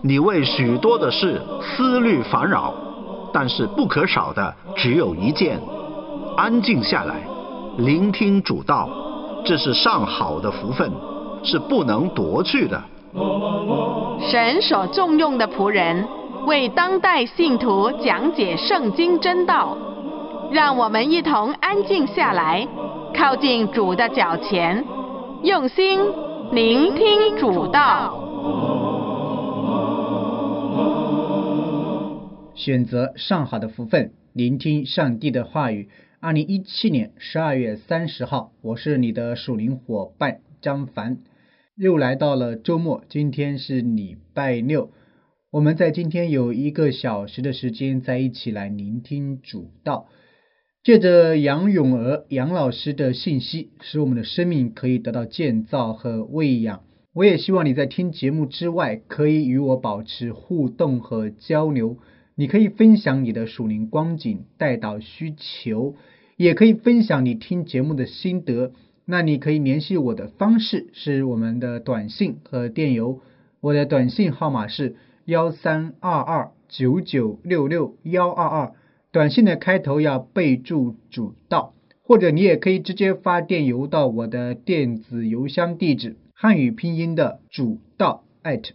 你为许多的事思虑烦扰，但是不可少的只有一件：安静下来，聆听主道，这是上好的福分，是不能夺去的。 神所重用的仆人，为当代信徒讲解圣经真道，让我们一同安静下来，靠近主的脚前，用心聆听主道。 选择上好的福分，聆听上帝的话语。2017年12月30号，我是你的属灵伙伴张凡。又来到了周末，今天是礼拜六，我们在今天有1个小时的时间在一起来聆听主道。借着杨永娥杨老师的信息，使我们的生命可以得到建造和喂养。我也希望你在听节目之外，可以与我保持互动和交流。你可以分享你的属灵光景、代祷需求，也可以分享你听节目的心得。那你可以联系我的方式是我们的短信和电邮，我的短信号码是132299662122，短信的开头要备注主道，或者你也可以直接发电邮到我的电子邮箱地址，汉语拼音的主道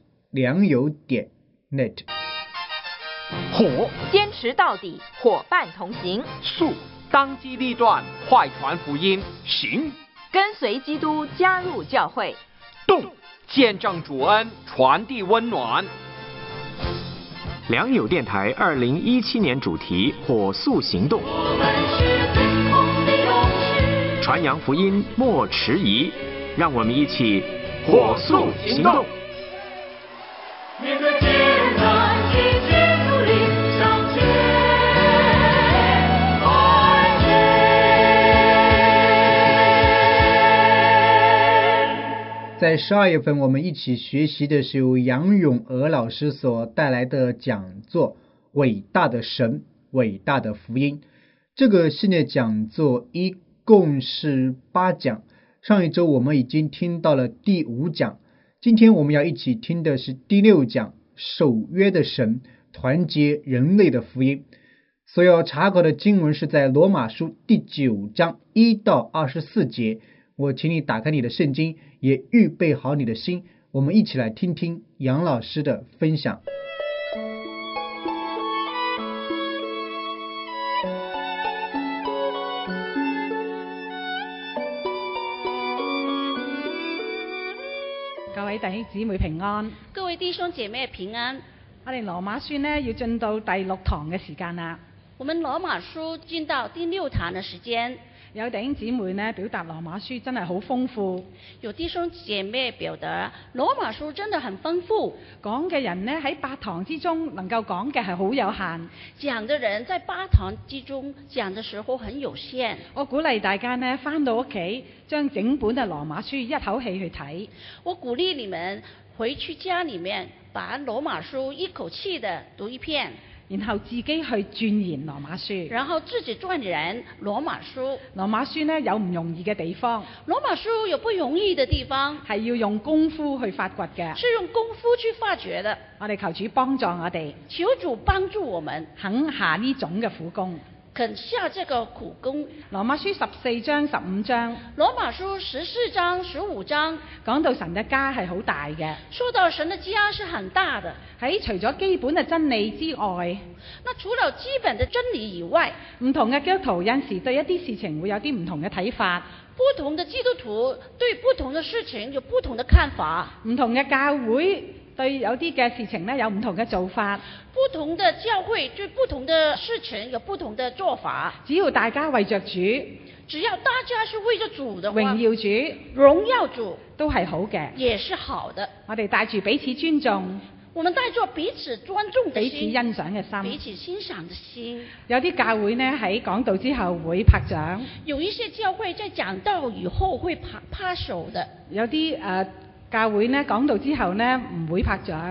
@良友.net。 火， 坚持到底，伙伴同行； 速，当机立断，快传福音；行， 跟随基督，加入教会； 动，见证主恩，传递温暖。 良友电台2017年主题：火速行动，传扬福音莫迟疑，让我们一起火速行动。 在12月份，我们一起学习的是由杨永娥老师所带来的讲座《伟大的神，伟大的福音》。这个系列讲座一共是8讲，上一周我们已经听到了第5讲，今天我们要一起听的是第6讲，守约的神，团结人类的福音。所要查考的经文是在罗马书第9章1到24节。我请你打开你的圣经，也预备好你的心，我们一起来听听杨老师的分享。 各位弟兄姊妹平安， 各位弟兄姐妹平安。 我哋羅馬書呢要進到第6堂嘅時間啦。 我們羅馬書進到第6堂嘅時間。 有弟兄姊妹呢表達羅馬書真係好豐富， 有弟兄姐妹表達羅馬書真的很豐富， 講嘅人呢喺8堂之中能夠講嘅係好有限， 講的人在8堂之中講的時候很有限。 我鼓勵大家呢返到屋企將整本嘅羅馬書一口氣去睇。 我鼓勵你們回去家裡面把羅馬書一口氣的讀一遍， 然後自己去鑽研羅馬書， 然後自己鑽研羅馬書。 羅馬書呢有唔容易嘅地方， 羅馬書有不容易的地方， 係要用功夫去發掘嘅， 是用功夫去發掘的。 我哋求主幫助我哋， 求主幫助我們， 肯下呢種嘅苦功， 肯下這個苦功。 羅馬書14章15章， 羅馬書14章15章講到神嘅家係好大嘅， 說到神的家是很大的。 喺除咗基本嘅真理之外， 那除了基本的真理以外， 唔同嘅基督徒有陣時對一啲事情會有啲唔同嘅睇法。 不同的基督徒對不同的事情有不同的看法。 唔同嘅教會對有啲嘅事情呢有唔同嘅做法。 不同的教會對不同的事情有不同的做法。 只要大家為着主， 只要大家是為着主的話， 榮耀主， 榮耀主都係好嘅， 也是好的。 我哋帶住彼此尊重， 我們帶着彼此尊重的心， 彼此欣賞嘅心， 彼此欣賞的心。 有啲教會呢喺講道之後會拍掌， 有一些教會在講道以後會拍手的。 有啲教會呢講道之後呢唔會拍掌， 但是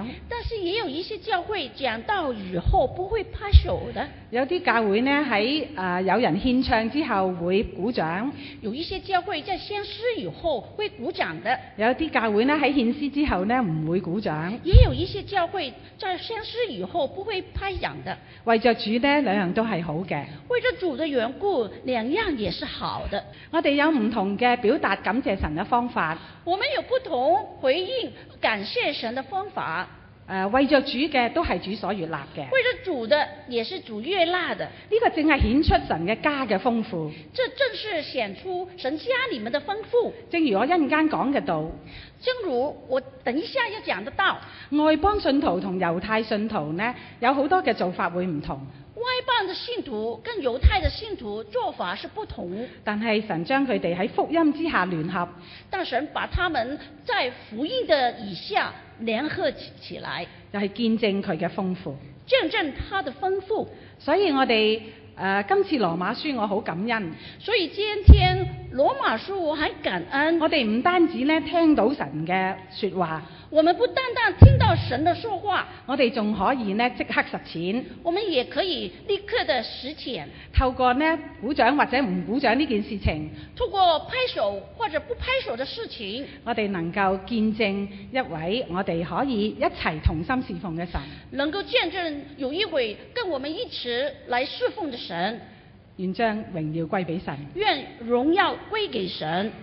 是也有一些教会講道以後不會拍手的。 有啲教會呢喺有人獻唱之後會鼓掌， 有一些教會在獻詩以後會鼓掌的。 有啲教會呢喺獻詩之後呢唔會鼓掌。 也有一些教會在獻詩以後不會拍掌的。 為着主呢，兩樣都係好嘅。 為着主的緣故，兩樣也是好的。 我哋有唔同嘅表達感謝神嘅方法。 我們有不同回應感謝神的方法。 為着主嘅都係主所悅納嘅。 為着主的也是主悅納的。 呢個正係顯出神嘅家嘅豐富。 這正是顯出神家裏面的豐富。 正如我一陣間講嘅道， 正如我等一下要講的道， 外邦信徒同猶太信徒呢，有好多嘅做法會唔同。 外邦的信徒跟猶太的信徒做法是不同， 但係神將佢哋喺福音之下聯合， 但神把他們在福音的以下聯合起來， 就係見證佢嘅豐富， 見證他的豐富。 所以我哋今次羅馬書我好感恩， 所以今天羅馬書我很感恩。 我哋唔單止呢聽到神嘅說話， 我們不單單聽到神的說話， 我哋仲可以呢即刻實踐， 我們也可以立刻的實踐。 透過呢鼓掌或者唔鼓掌呢件事情， 透過拍手或者不拍手的事情， 我哋能夠見證一位我哋可以一齊同心侍奉嘅神， 能夠見證有一位跟我們一起來侍奉的神。 願將榮耀歸俾神， 願榮耀歸給神。 呢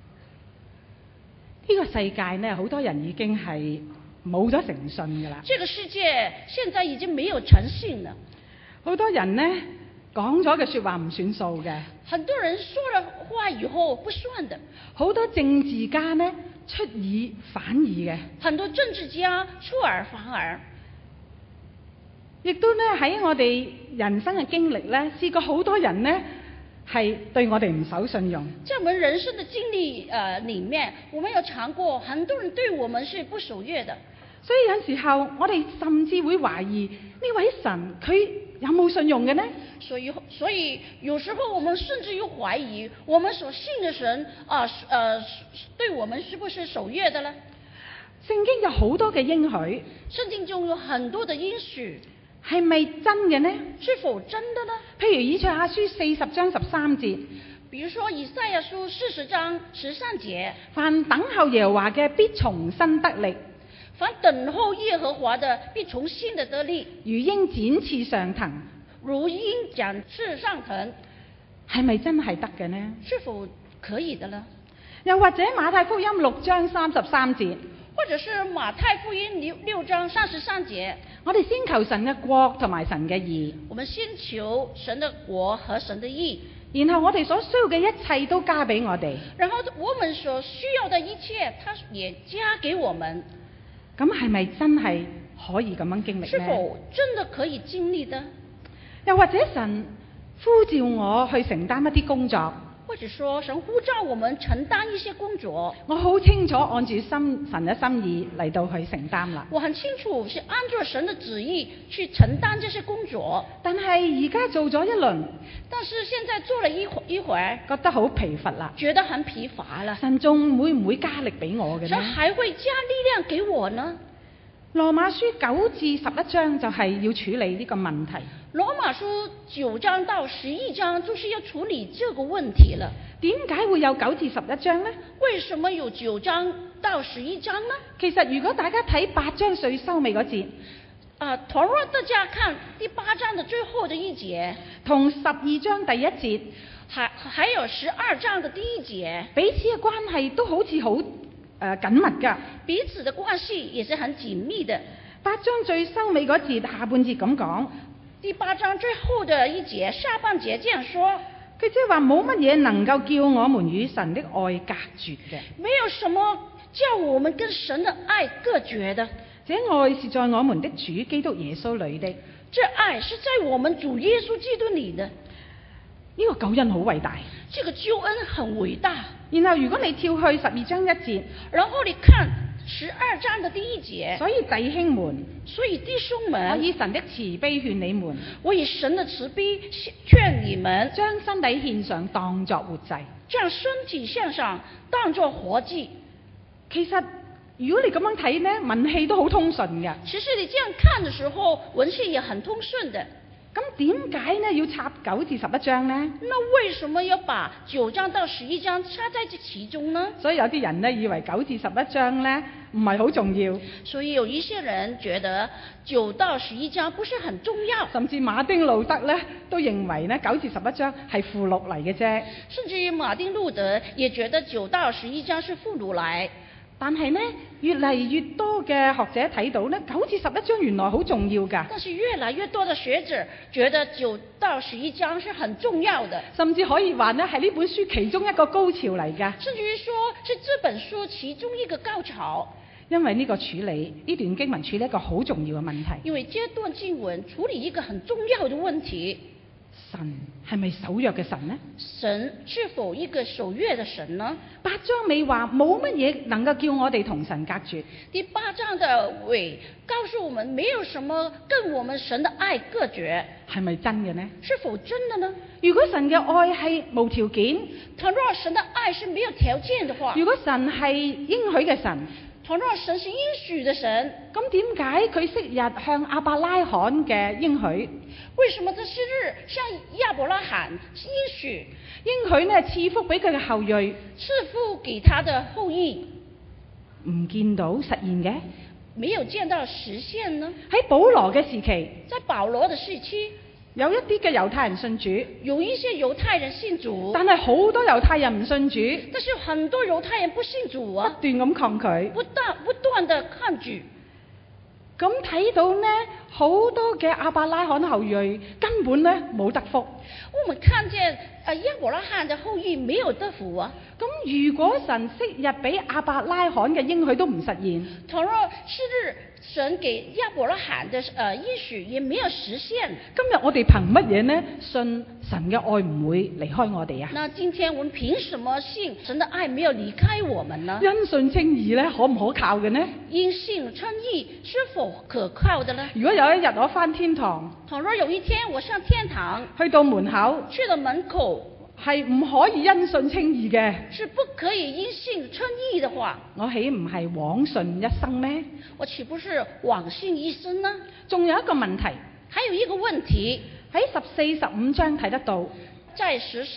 個世界呢，好多人已經係冇咗誠信㗎啦。 這個世界現在已經沒有誠信了。 好多人呢講咗嘅說話唔算數嘅。 很多人說了話以後不算的。 好多政治家呢出爾反爾嘅。 很多政治家出爾反爾。 亦都呢喺我哋人生嘅經歷呢，試過好多人呢係對我哋唔守信用。 在我們人生的經歷裏面，我們有嘗過很多人對我們是不守約的。 所以有時候我哋甚至會懷疑呢位神佢有冇信用嘅呢？ 所以有時候我們甚至於懷疑我們所信的神對我們是不是守約的呢？ 聖經有好多嘅應許， 聖經中有很多的應許。 係咪真嘅呢？ 是否真的呢？ 譬如以賽亞書40章13節， 比如說以賽亞書40章13節， 凡等候耶和華嘅必重新得力， 凡等候耶和華的必重新的得力， 如鷹展翅上騰， 如鷹展翅上騰。 係咪真係得嘅呢？ 是否可以的呢？ 又或者馬太福音6章33節， 或者是馬太福音6章33節， 我哋先求神嘅國同埋神嘅義， 我們先求神的國和神的義， 然後我哋所需要嘅一切都加俾我哋， 然後我們所需要的一切，他也加給我們。 咁係咪真係可以咁樣經歷呢？ 是否真的可以經歷的？ 又或者神呼召我去承擔一啲工作， 或者說神呼召我們承擔一些工作， 我好清楚按住神嘅心意嚟到去承擔啦。 我很清楚是按照神的旨意去承擔這些工作， 但係而家做咗一輪， 但是現在做了一會， 覺得好疲乏啦， 覺得很疲乏了。 神仲會唔會加力俾我嘅呢？ 神還會加力量給我呢？ 羅馬書9至11章就係要處理呢個問題。 羅馬書9章到11章就是要處理這個問題了。 點解會有9至11章呢？ 為什麼有9章到11章呢？ 其實如果大家睇8章最收尾嗰節， 倘若大家看第8章的最後的一節， 同12章第1節， 還有12章的第1節， 彼此嘅關係都好似好緊密噶， 彼此的關係也是很緊密的。 8章最收尾嗰節下半節咁講， 第8章最後的一節下半節這樣說， 佢即係話冇乜嘢能夠叫我們與神的愛隔絕嘅， 沒有什麼叫我們跟神的愛隔絕的。 這愛是在我們的主基督耶穌裏的， 這愛是在我們主耶穌基督裏的。 呢個救恩好偉大， 這個救恩很偉大。 然後如果你跳去12章1節， 然後你看12章的第1節， 所以弟兄們， 弟兄們， 我以神的慈悲勸你們， 我以神的慈悲勸你們， 將身體獻上當作活祭， 將身體獻上當作活祭。 其實如果你咁樣睇呢，文氣都好通順嘅。 其實你這樣看的時候，文氣也很通順的。 咁點解呢要插9至11章呢？ 那為什麼要把9章到11章插在這其中呢？ 所以有啲人呢以為9至11章呢唔係好重要。 所以有一些人覺得9到11章不是很重要。 甚至馬丁路德呢都認為呢9至11章係附錄嚟嘅啫。 甚至於馬丁路德也覺得9到11章是附錄來。 但係呢，越嚟越多嘅學者睇到呢9至11章原來好重要㗎。 但是越來越多的學者覺得9到11章是很重要的， 甚至可以話呢係呢本書其中一個高潮嚟㗎。 甚至於說是這本書其中一個高潮。 因為呢個處理呢段經文處理一個好重要嘅問題。 因為這段經文處理一個很重要的問題。 神係咪守約嘅神呢？ 神是否一個守約的神呢 ？8章尾話冇乜嘢能夠叫我哋同神隔絕。 第8章的尾告訴我們，沒有什麼跟我們神的愛隔絕。 係咪真嘅呢？ 是否真的呢？ 如果神嘅愛係無條件， 倘若神的愛是沒有條件的話， 如果神係應許嘅神， 倘若神是應許的神， 咁點解佢昔日向亞伯拉罕嘅應許？ 為什麼這昔日向亞伯拉罕應許呢賜福俾佢嘅後裔， 賜福給他的後裔， 唔見到實現嘅？ 沒有見到實現呢？ 喺保羅嘅時期， 在保羅的時期， 有一啲嘅猶太人信主， 有一些猶太人信主， 但係好多猶太人唔信主， 但是很多猶太人不信主啊， 不斷咁抗拒， 不斷的抗拒。 咁睇到呢，好多嘅亞伯拉罕後裔根本呢冇得福。 我們看見亞伯拉罕的後裔沒有得福啊。 咁如果神昔日俾亞伯拉罕嘅應許都唔實現， 倘若昔日神給亞伯拉罕的應許也沒有實現， 今日我哋憑乜嘢呢信神嘅愛唔會離開我哋啊？ 那今天我們憑什麼信神的愛沒有離開我們呢？ 因信稱義呢可唔可靠嘅呢？ 因信稱義是否可靠的呢？ 如果有一日我返天堂， 倘若有一天我上天堂， 去到門口， 去到門口， 係唔可以因信稱義嘅， 是不可以因信稱義的話， 我豈唔係枉信一生咩？ 我豈不是枉信一生呢？ 仲有一個問題， 還有一個問題， 喺14、15章睇得到， 在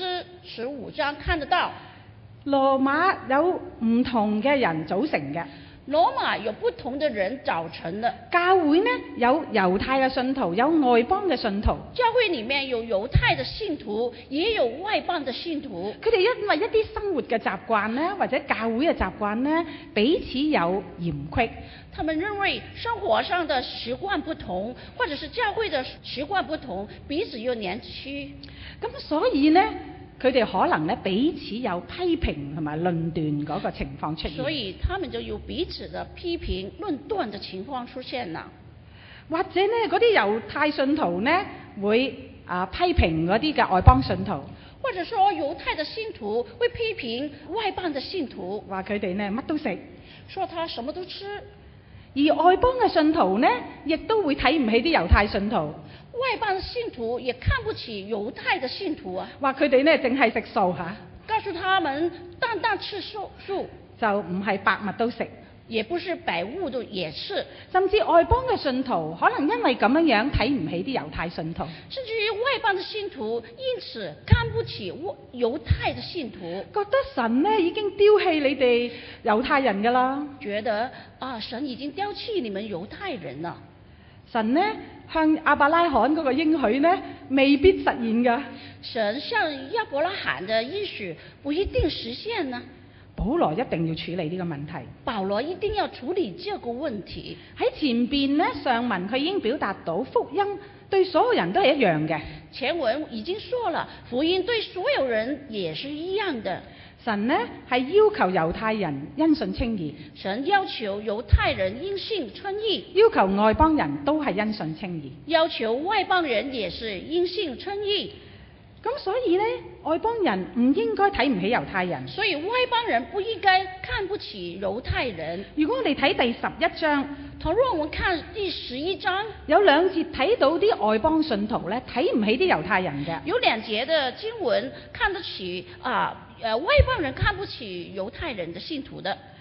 14、15章看得到， 羅馬有唔同嘅人組成嘅。 羅馬有不同的人組成的， 教會呢有猶太嘅信徒，有外邦嘅信徒。 教會裡面有猶太的信徒，也有外邦的信徒。 佢哋因為一啲生活嘅習慣呢，或者教會嘅習慣呢，彼此有嫌隙。 他們認為生活上的習慣不同，或者是教會的習慣不同，彼此有嫌隙。 咁所以呢，佢哋可能呢彼此有批評同埋論斷嗰個情況出現。 所以他們就有彼此的批評論斷的情況出現啦。 或者呢嗰啲猶太信徒呢會批評嗰啲嘅外邦信徒， 或者說猶太的信徒會批評外邦的信徒， 話佢哋呢乜都食， 說他什麼都吃。 而外邦嘅信徒呢，亦都會睇唔起啲猶太信徒。 外邦的信徒也看不起猶太的信徒啊， 話佢哋呢淨係食素嚇， 告訴他們單單吃素， 就唔係百物都食， 也不是百物都也吃。 甚至外邦嘅信徒可能因為咁樣睇唔起啲猶太信徒， 甚至於外邦的信徒因此看不起猶太的信徒， 覺得神呢已經丟棄你哋猶太人㗎啦， 覺得神已經丟棄你們猶太人了。 神呢向亞伯拉罕嗰個應許呢未必實現㗎， 神向亞伯拉罕的應許不一定實現呢。 保羅一定要處理呢個問題。 保羅一定要處理這個問題。 喺前邊呢上文佢已經表達到福音對所有人都係一樣嘅。 前文已經說了，福音對所有人也是一樣的。 神呢係要求猶太人因信稱義， 神要求猶太人因信稱義， 要求外邦人都係因信稱義， 要求外邦人也是因信稱義。 咁所以呢，外邦人唔應該睇唔起猶太人。 所以外邦人不應該看不起猶太人。 如果我哋睇第11章， 倘若我們看第11章， 有2節睇到啲外邦信徒呢睇唔起啲猶太人嘅。 有2節的經文看得起外邦人看不起猶太人的信徒的。 佢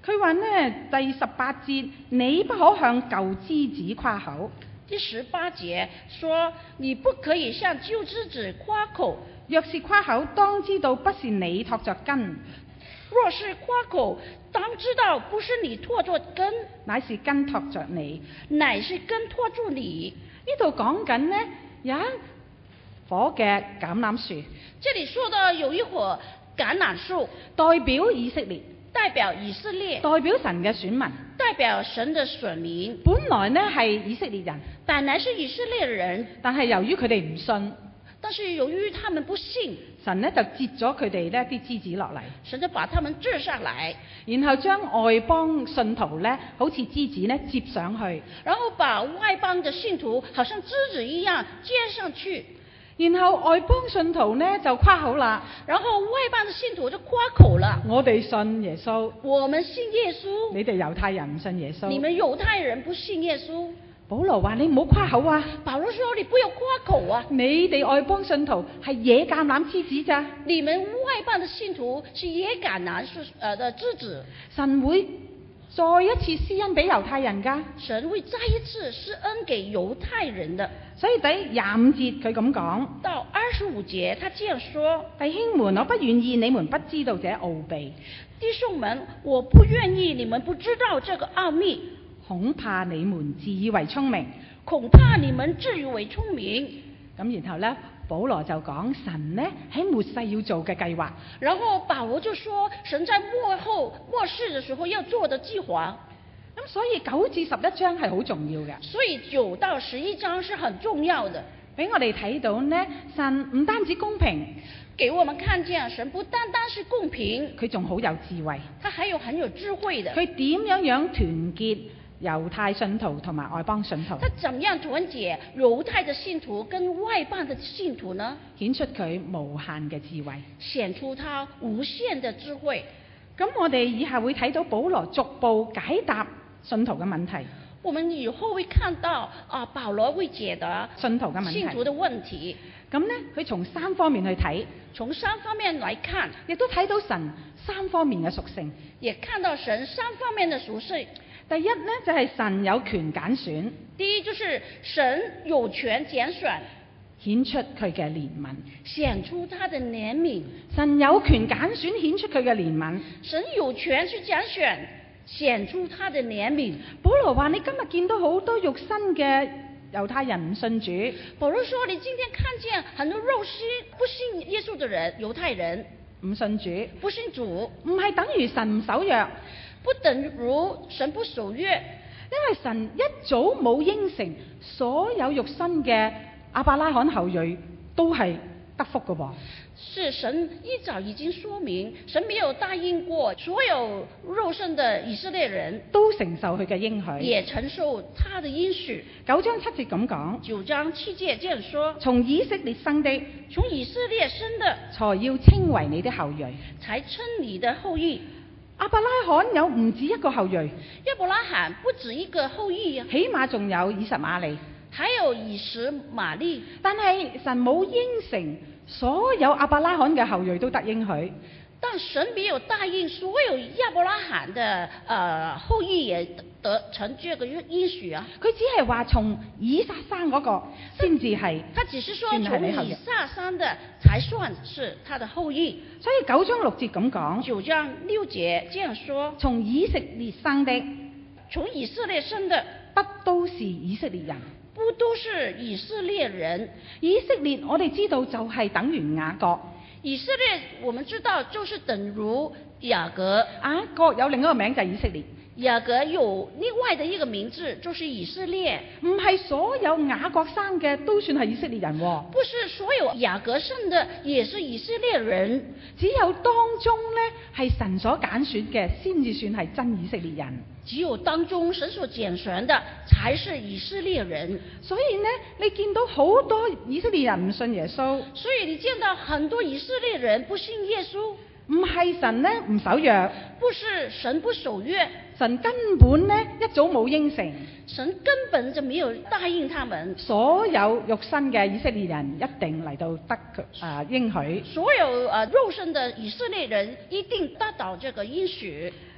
佢話呢第18節，你不可向舊枝子誇口。 第18節說，你不可以向舊枝子誇口。 若是誇口，當知道不是你托着根。 若是誇口，當知道不是你托着根， 乃是根托着你， 乃是根托住你。 呢度講緊呢有一棵嘅橄欖樹， 這裡說到有一棵橄欖樹， 代表以色列， 代表以色列， 代表神嘅選民， 代表神的選民。 本來呢係以色列人， 本來是以色列人， 但係由於佢哋唔信， 但是由於他們不信， 神呢就截咗佢哋呢啲枝子落嚟， 神就把他們折下來， 然後將外邦信徒呢好似枝子呢接上去， 然後把外邦的信徒好像枝子一樣接上去。 然後外邦信徒呢就誇口啦， 然後外邦的信徒就誇口了。 我哋信耶穌， 我們信耶穌。 你哋猶太人唔信耶穌。 你們猶太人不信耶穌。 保羅話：你唔好誇口啊！ 保羅說：你不要誇口啊！ 你哋外邦信徒係野橄欖枝子咋？ 你們外邦的信徒是野橄欖樹的枝子。 神會再一次施恩俾猶太人㗎。 神會再一次施恩給猶太人的。 所以第25節佢咁講， 到25節他這樣說： 弟兄們，我不願意你們不知道這奧秘。 弟兄們，我不願意你們不知道這個奧秘。 恐怕你們自以為聰明， 恐怕你們自以為聰明。 咁然後呢，保羅就講神呢喺末世要做嘅計劃。 然後保羅就說神在末世的時候要做的計劃。 咁所以9至11章係好重要嘅。 所以9到11章是很重要的， 俾我哋睇到呢，神唔單止公平， 給我們看見神不單單是公平， 佢仲好有智慧， 他還有很有智慧的。 佢點樣團結猶太信徒同埋外邦信徒？ 他怎麼樣團結猶太的信徒跟外邦的信徒呢？ 顯出佢無限嘅智慧， 顯出他無限的智慧。 咁我哋以下會睇到保羅逐步解答信徒嘅問題。 我們以後會看到保羅會解答信徒嘅問題， 信徒的問題。 咁呢，佢從3方面去睇， 從3方面來看， 亦都睇到神3方面嘅屬性， 也看到神3方面的屬性。 第一呢，就係神有權揀選， 第一就是神有權揀選， 顯出佢嘅憐憫， 顯出他的憐憫。 神有權揀選，顯出佢嘅憐憫， 神有權去揀選，顯出他的憐憫。 保羅話：你今日見到好多肉身嘅猶太人唔信主。 保羅說：你今天看見很多肉身不信耶穌的人，猶太人唔信主， 不信主， 唔係等於神唔守約， 不等如神不守約， 因為神一早冇應承所有肉身嘅亞伯拉罕後裔都係得福嘅噃。 是神一早已經說明，神沒有答應過所有肉身的以色列人都承受佢嘅應許， 也承受他的應許。 9章7節咁講 ，9章7節這樣說： 從以色列生的， 從以色列生的， 才要稱為你的後裔， 才稱你的後裔。 亞伯拉罕有唔止一個後裔， 亞伯拉罕不止一個後裔啊， 起碼仲有以實瑪利， 還有以實瑪利。 但係神冇應承所有亞伯拉罕嘅後裔都得應許， 但神沒有答應所有亞伯拉罕的後裔也得成這個應許啊。 佢只係話從以撒生嗰個先至係， 他只是說從以撒生的才算是他的後裔。 所以9章6節咁講 ，9章6節這樣說： 從以色列生的， 從以色列生的， 不都是以色列人？ 不都是以色列人？ 以色列我哋知道就係等於雅各。 以色列我們知道就是等如雅各。 雅各有另一個名就係以色列。 雅各有另外的一個名字，就是以色列。 唔係所有雅各生嘅都算係以色列人喎。 不是所有雅各生的也是以色列人， 只有當中呢係神所揀選嘅，先至算係真以色列人。 只有當中神所揀選的才是以色列人。 所以呢，你見到好多以色列人唔信耶穌， 所以你見到很多以色列人不信耶穌。 唔係神呢唔守約， 不是神不守約， 神根本呢一早冇應承， 神根本就沒有答應他們， 所有肉身嘅以色列人一定嚟到得應許， 所有肉身的以色列人一定得到這個應許。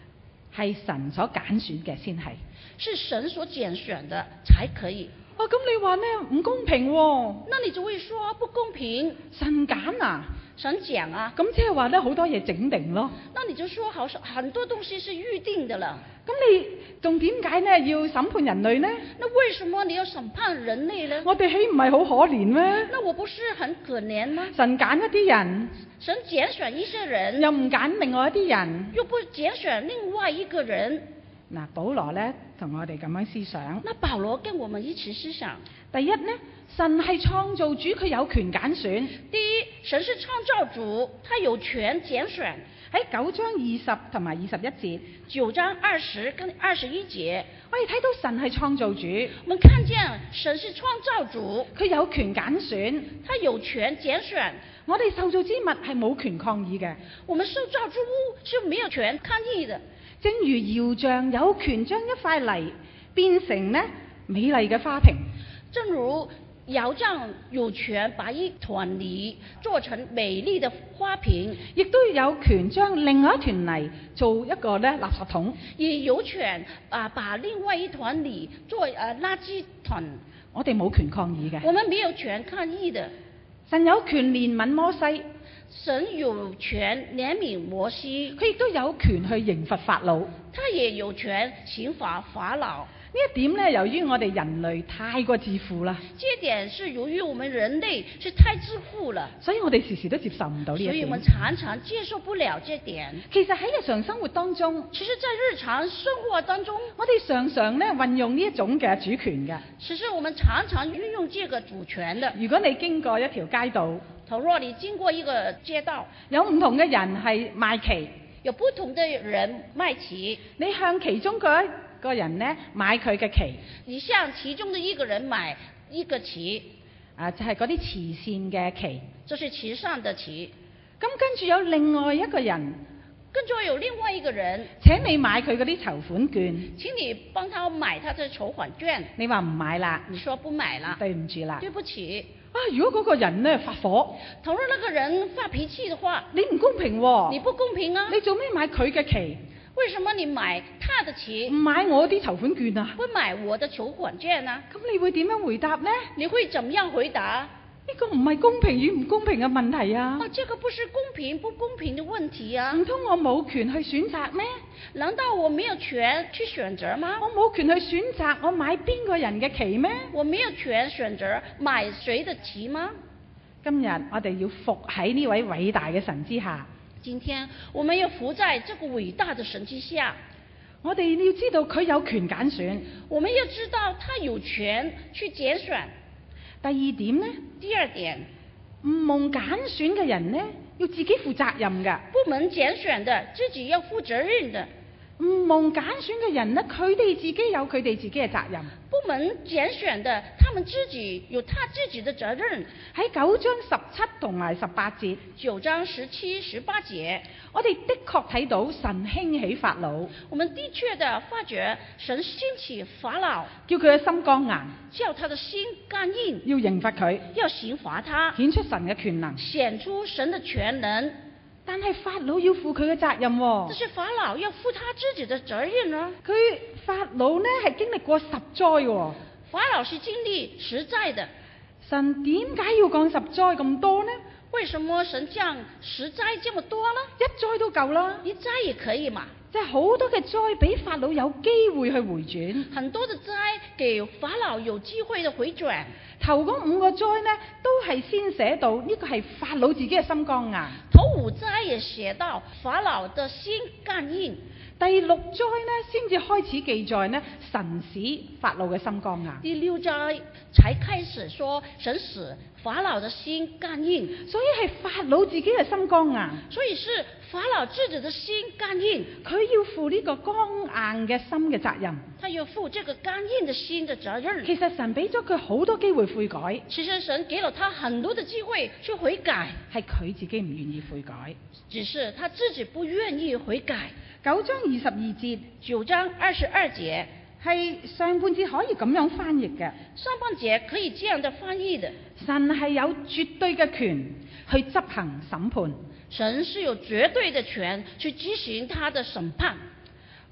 係神所揀選嘅先係。 是神所揀選的才可以。 咁你話呢唔公平喎？ 那你就會說不公平。 神揀啊， 神講啊， 咁即係話呢好多嘢整定咯。 那你就說好像很多東西是預定的了。 咁你仲點解呢要審判人類呢？ 那為什麼你要審判人類呢？ 我哋豈唔係好可憐咩？ 那我不是很可憐嗎？ 神揀一啲人， 神揀選一些人， 又唔揀另外一啲人， 又不揀選另外一個人。 嗱，保羅呢同我哋咁樣思想。 那保羅跟我們一起思想。 第一呢，神係創造主，佢有權揀選。 第一，神是創造主，他有權揀選。 喺9章20同埋21節 ，9章20跟21節， 我哋睇到神係創造主， 我們看見神是創造主， 佢有權揀選， 他有權揀選。 我哋受造之物係冇權抗議嘅， 我們受造之物是沒有權抗議的。 正如窯匠有權將一塊泥變成呢美麗嘅花瓶， 正如窯匠有權把一團泥做成美麗的花瓶， 亦都有權將另外一團泥做一個呢垃圾桶， 也有權把另外一團泥做垃圾桶。 我哋冇權抗議嘅， 我們沒有權抗議的。 神有權憐憫摩西， 神有權憐憫摩西， 佢亦都有權去刑罰法老， 他也有權刑罰法老。 呢一點呢，由於我哋人類太過自負啦， 這點是由於我們人類是太自負了， 所以我哋時時都接受唔到呢一點。 所以我們常常接受不了這點。 其實喺日常生活當中， 其實在日常生活當中， 我哋常常呢運用呢一種嘅主權嘅。 其實我們常常運用這個主權的。 如果你經過一條街道， 倘若你經過一個街道， 有唔同嘅人係賣旗， 有不同的人賣旗， 你向其中嗰一個人呢買佢嘅旗， 你向其中的一個人買一個旗， 就係嗰啲慈善嘅旗， 就是慈善的旗。 咁跟住有另外一個人， 跟住有另外一個人請你買佢嗰啲籌款券， 請你幫他買他的籌款券， 你話唔買啦， 你說不買啦， 對唔住啦， 對不起。 如果嗰個人呢發火， 倘若那個人發脾氣的話， 你唔公平喎， 你不公平啊！ 你做咩買佢嘅旗？ 為什麼你買他的旗， 唔買我啲籌款券啊？ 不買我的籌款券啊？ 咁你會點樣回答呢？ 你會怎麼樣回答？ 呢個唔係公平與唔公平嘅問題啊！ 這個不是公平不公平的問題啊！ 唔通我冇權去選擇咩？ 難道我沒有權去選擇嗎？ 我冇權去選擇我買邊個人嘅旗咩？ 我沒有權選擇買誰的旗嗎？ 今日我哋要服喺呢位偉大嘅神之下。 今天我們要服在這個偉大的神之下。 我哋要知道佢有權揀選， 我們要知道他有權去揀選。 第二點呢？ 第二點， 唔蒙揀選嘅人呢，要自己負責任㗎。 不蒙揀選的自己要負責任的。 唔蒙揀選嘅人呢，佢哋自己有佢哋自己嘅責任。 不蒙揀選的，他們自己有他自己的責任。 喺9章17同埋18節 ，9章17、18節， 我哋的確睇到神興起法老。 我們的確的發覺神興起法老， 叫佢嘅心剛硬， 叫他的心剛硬， 要刑罰佢， 要刑罰他， 顯出神嘅權能， 顯出神的權能。 但係法老要負佢嘅責任喎。 但是法老要負他自己的責任啊！ 佢法老呢係經歷過10災喎。 法老是經歷10災的。 神點解要降10災咁多呢？ 為什麼神降10災這麼多呢？ 一災都夠啦， 一災也可以嘛。 即係好多嘅災俾法老有機會去回轉， 很多的災給法老有機會的回轉。 頭嗰5個災呢，都係先寫到呢個係法老自己嘅心剛硬。 頭5災也寫到法老的心剛硬。 第6災呢，先至開始記載呢，神使法老嘅心剛硬。 第6災才開始說神使法老的心剛硬， 所以係法老自己嘅心剛硬， 所以是法老自己的心剛硬， 佢要負呢個剛硬嘅心嘅責任。 他要負這個剛硬的心的責任。 其實神俾咗佢好多機會悔改， 其實神給了他很多的機會去悔改， 係佢自己唔願意悔改， 只是他自己不願意悔改。 9章22節 ，9章22節係上半節可以咁樣翻譯嘅， 上半節可以這樣的翻譯的。 神係有絕對嘅權去執行審判， 神是有絕對的權去執行他的審判。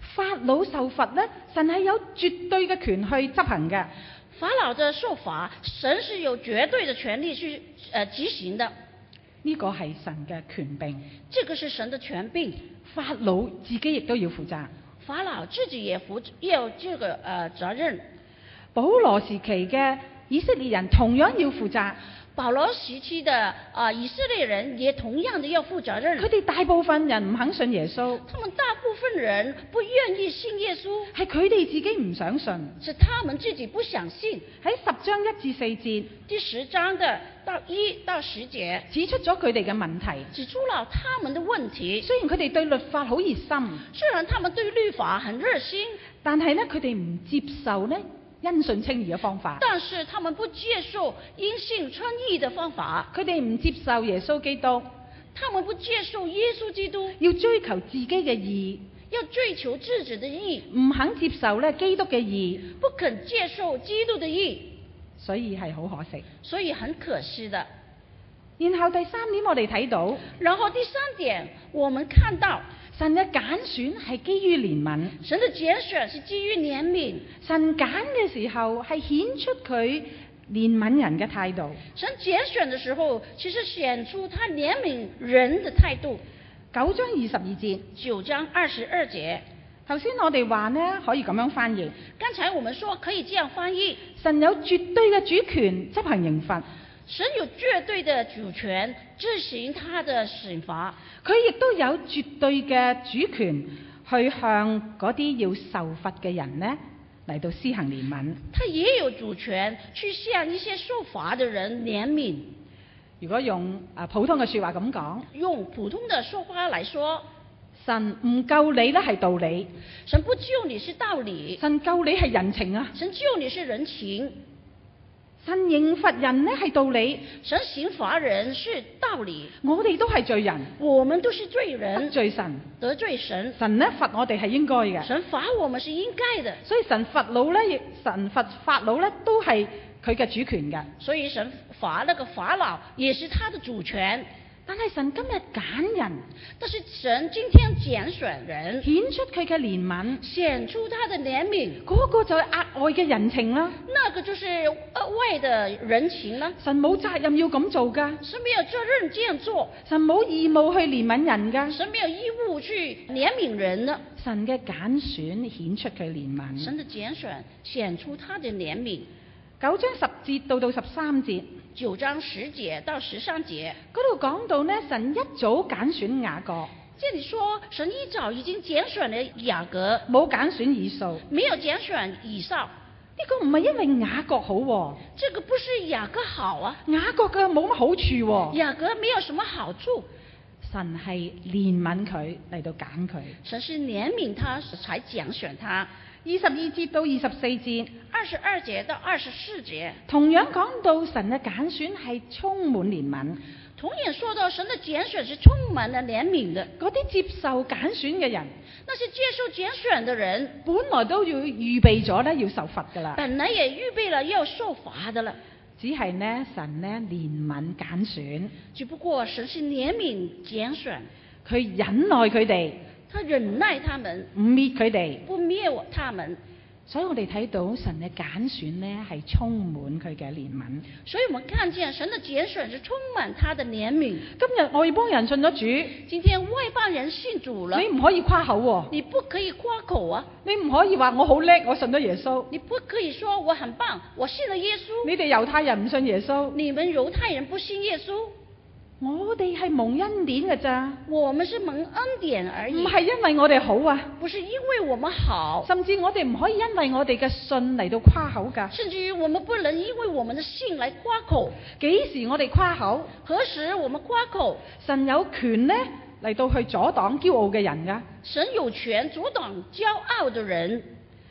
法老受罰咧，神係有絕對嘅權去執行嘅。 法老的受罰，神是有絕對的權利去執行的。 呢個係神嘅權柄， 這個是神的權柄。 法老自己亦都要負責， 法老自己也有這個責任。 保羅時期嘅以色列人同樣要負責。 保羅時期的以色列人也同樣的要負責任。 佢哋大部分人唔肯信耶穌， 他們大部分人不願意信耶穌， 係佢哋自己唔想信， 是他們自己不想信。 喺10章1至4節， 第10章的1到10節指出咗佢哋嘅問題， 指出了他們的問題。 雖然佢哋對律法好熱心， 雖然他們對律法很熱心， 但係咧佢哋唔接受咧因信稱義嘅方法， 但是他們不接受因信稱義的方法。 佢哋唔接受耶穌基督， 他們不接受耶穌基督， 要追求自己嘅義， 要追求自己的義， 唔肯接受咧基督嘅義， 不肯接受基督的義， 所以係好可惜， 所以很可惜的。 然後第3點我哋睇到， 然後第3點我們看到神嘅揀選係基於憐憫， 神的揀選是基於憐憫。 神揀嘅時候係顯出佢憐憫人嘅態度。 神揀選的時候，其實顯出他憐憫人的態度。 9章22節 ，9章22節。 頭先我哋話呢，可以咁樣翻譯。 剛才我們說可以這樣翻譯： 神有絕對嘅主權執行刑罰。 神有絕對的主權執行他的刑罰， 佢亦都有絕對嘅主權去向嗰啲要受罰嘅人呢嚟到施行憐憫。 他也有主權去向一些受罰的人憐憫。 如果用普通嘅說話咁講， 用普通的說話來說， 神唔救你呢係道理， 神不救你是道理， 神救你係人情啊， 神救你是人情。 神刑罰人呢係道理， 神刑罰人是道理。 我哋都係罪人， 我們都是罪人， 得罪神， 得罪神。 神呢罰我哋係應該嘅， 神罰我們是應該的。 所以神罰法老呢都係佢嘅主權嘅。 所以神罰那個法老也是他的主權。 但係神今日揀人， 但是神今天揀選人， 顯出佢嘅憐憫， 顯出他的憐憫， 嗰個就係額外嘅人情啦。 那個就是額外的人情啦。 神冇責任要咁做噶， 神沒有責任這樣做， 神冇義務去憐憫人噶， 神沒有義務去憐憫人呢。 神嘅揀選顯出佢憐憫， 神的揀選顯出他的憐憫。 9章10節到13節 ，9章10節到13節， 嗰度講到呢，神一早揀選雅各。 這裡說神一早已經揀選了雅各， 冇揀選以掃， 沒有揀選以掃。 呢個唔係因為雅各好喎， 這個不是雅各好啊， 雅各嘅冇乜好處喎， 雅各沒有什麼好處。 神係憐憫佢嚟到揀佢， 神是憐憫他才揀選他。 22節到24節 ，22節到24節， 同樣講到神嘅揀選係充滿憐憫。 同樣說到神的揀選是充滿了憐憫的。 嗰啲接受揀選嘅人， 那些接受揀選的人， 本來都要預備咗咧要受罰噶啦， 本來也預備了要受罰的了。 只係呢神呢憐憫揀選， 只不過神是憐憫揀選， 佢忍耐佢哋， 他忍耐他們， 唔滅佢哋， 不滅他們。 所以我哋睇到神嘅揀選呢係充滿佢嘅憐憫。 所以我們看見神的揀選是充滿他的憐憫。 今日外邦人信咗主， 今天外邦人信主了， 你唔可以誇口喎， 你不可以誇口啊， 你唔可以話我好叻，我信咗耶穌， 你不可以說我很棒，我信了耶穌。 你哋猶太人唔信耶穌， 你們猶太人不信耶穌。 我哋係蒙恩典嘅咋， 我們是蒙恩典而已， 唔係因為我哋好啊， 不是因為我們好， 甚至我哋唔可以因為我哋嘅信嚟到誇口噶， 甚至於我們不能因為我們的信來誇口。 幾時我哋誇口？ 何時我們誇口？ 神有權呢嚟到去阻擋驕傲嘅人噶， 神有權阻擋驕傲的人。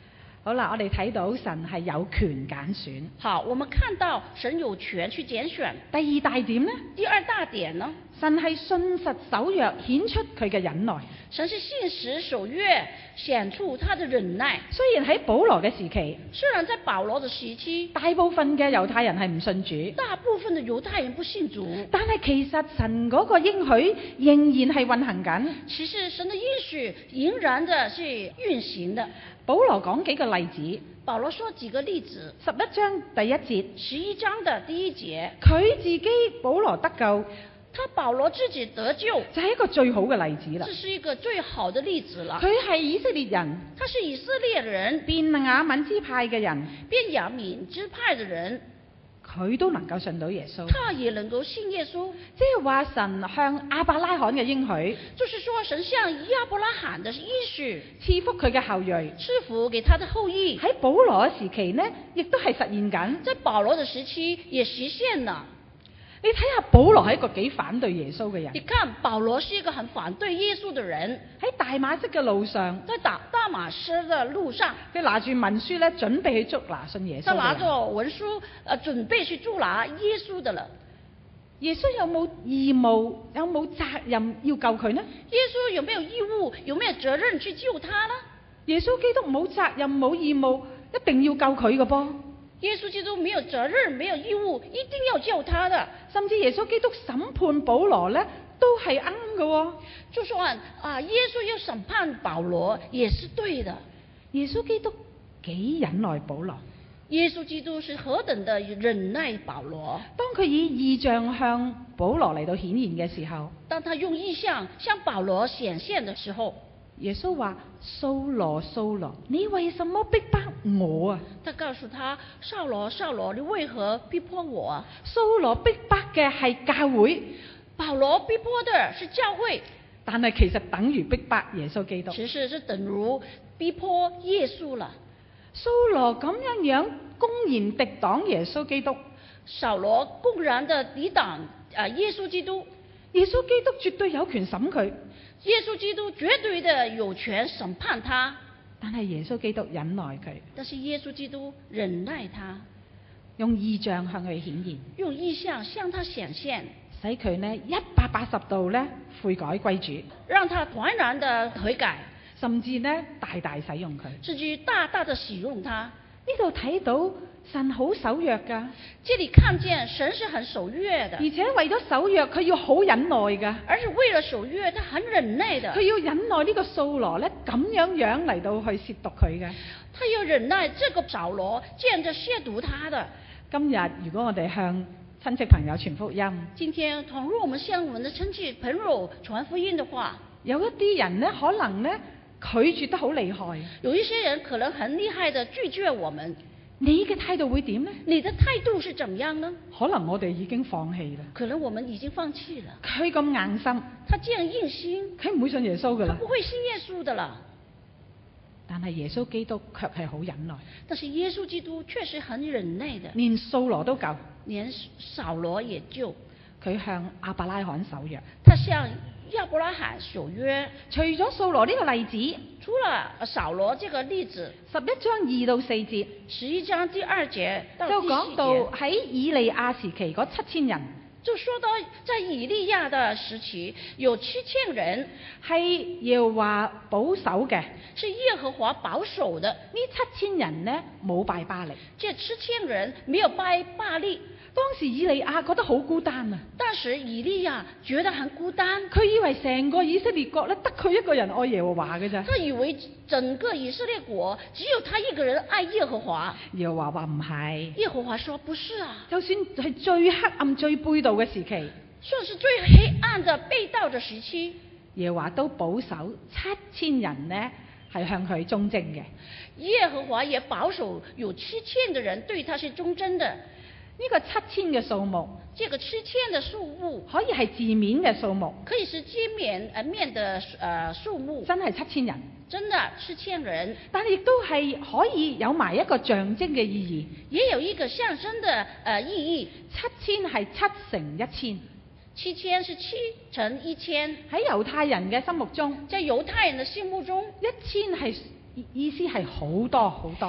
好啦，我哋睇到神係有權揀選。 好，我們看到神有權去揀選。 第二大點呢？ 第二大點呢？ 神係信實守約，顯出佢嘅忍耐。 神是信實守約，顯出他的忍耐。 雖然喺保羅嘅時期， 雖然在保羅的時期， 大部分嘅猶太人係唔信主， 大部分的猶太人不信主， 但係其實神嗰個應許仍然係運行緊。 其實神的應許仍然的是運行的。 保羅講幾個例子。 保羅說幾個例子。 11章第一節 ，11章的第一節， 佢自己保羅得救， 他保羅自己得救， 就係一個最好嘅例子啦。 這是一個最好的例子了。 佢係以色列人， 他是以色列人， 便雅憫支派嘅人， 便雅憫支派的人， 佢都能夠信到耶穌， 他也能夠信耶穌。 即係話神向亞伯拉罕嘅應許， 就是說神向亞伯拉罕的應許， 賜福佢嘅後裔， 賜福給他的後裔。 喺保羅嘅時期呢，亦都係實現緊。 在保羅的時期也實現了。 你睇下保羅係一個幾反對耶穌嘅人。 你看保羅是一個很反對耶穌的人。 喺大馬色嘅路上， 在大馬色的路上， 佢拿住文書咧，準備去捉拿信耶穌嘅人。 他拿着文書，準備去捉拿耶穌的了。 耶穌有冇義務，有冇責任要救佢呢？ 耶穌有沒有義務，有沒有責任去救他呢？ 耶穌基督冇責任冇義務，一定要救佢嘅噃。 耶穌基督沒有責任，沒有義務，一定要救他的。 甚至耶穌基督審判保羅呢，都係啱嘅。 就算耶穌要審判保羅，也是對的。 耶穌基督幾忍耐保羅？ 耶穌基督是何等的忍耐保羅？ 當佢以異象向保羅嚟到顯現嘅時候， 當他用異象向保羅顯現的時候， 耶穌話：掃羅，掃羅，你為什麼逼迫我啊？ 他告訴他：掃羅，掃羅，你為何逼迫我啊？ 掃羅逼迫嘅係教會， 保羅逼迫的是教會， 但係其實等於逼迫耶穌基督。 其實是等於逼迫耶穌了。 掃羅咁樣公然敵擋耶穌基督， 掃羅公然的抵擋耶穌基督， 耶穌基督絕對有權審佢。 耶穌基督絕對的有權審判他， 但係耶穌基督忍耐佢。 但是耶穌基督忍耐他， 用異象向佢顯現， 用異象向他顯現， 使佢呢180度呢悔改歸主， 讓他團然的悔改， 甚至呢大大使用佢， 甚至大大的使用他。 呢度睇到神好守約㗎， 這裡看見神是很守約的， 而且為咗守約，佢要好忍耐㗎。 而且為了守約，他很忍耐的。 佢要忍耐呢個掃羅咧，咁樣嚟到去褻瀆佢嘅。 他要忍耐這個掃羅，這樣就褻瀆他的。 今日如果我哋向親戚朋友傳福音， 今天倘若我們向我們的親戚朋友傳福音的話， 有一啲人呢，可能呢拒絕得好厲害。 有一些人可能很厲害的拒絕我們。 你嘅態度會點呢？ 你的態度是怎麼樣呢？ 可能我哋已經放棄啦。 可能我們已經放棄了。 佢咁硬心， 他這樣硬心， 佢唔會信耶穌噶啦。 他不會信耶穌的了。 但係耶穌基督卻係好忍耐。 但是耶穌基督確實很忍耐的。 連掃羅都救， 連掃羅也救。 佢向亞伯拉罕守約。 他向亞伯拉罕守約。 除咗掃羅呢個例子， 除了掃羅這個例子 ，11章2到4節 ，11章第2節到第4節就講到喺以利亞時期嗰7000人， 就說到在以利亞的時期有7000人係耶和華保守嘅， 是耶和華保守的。 呢7000人呢冇拜巴力， 這7000人沒有拜巴力。 當時以利亞覺得好孤單啊！ 當時以利亞覺得很孤單， 佢以為成個以色列國咧得佢一個人愛耶和華嘅咋。 他以為整個以色列國只有他一個人愛耶和華。 耶和華話唔係， 耶和華說不是啊。 就算係最黑暗最背道嘅時期， 算是最黑暗的背道的時期， 耶和華都保守7000人呢係向佢忠貞嘅。 耶和華也保守有7000的人對他是忠貞的。 呢個7000嘅數目， 這個7000的數目可以係字面嘅數目， 可以是字面的數目， 真係7000人， 真的7000人， 但係亦都係可以有埋一個象徵嘅意義， 也有一個象徵的意義。 7000係7乘1000，7000 是7乘1000。 喺猶太人嘅心目中， 在猶太人的心目中， 1000係意思係好多好多。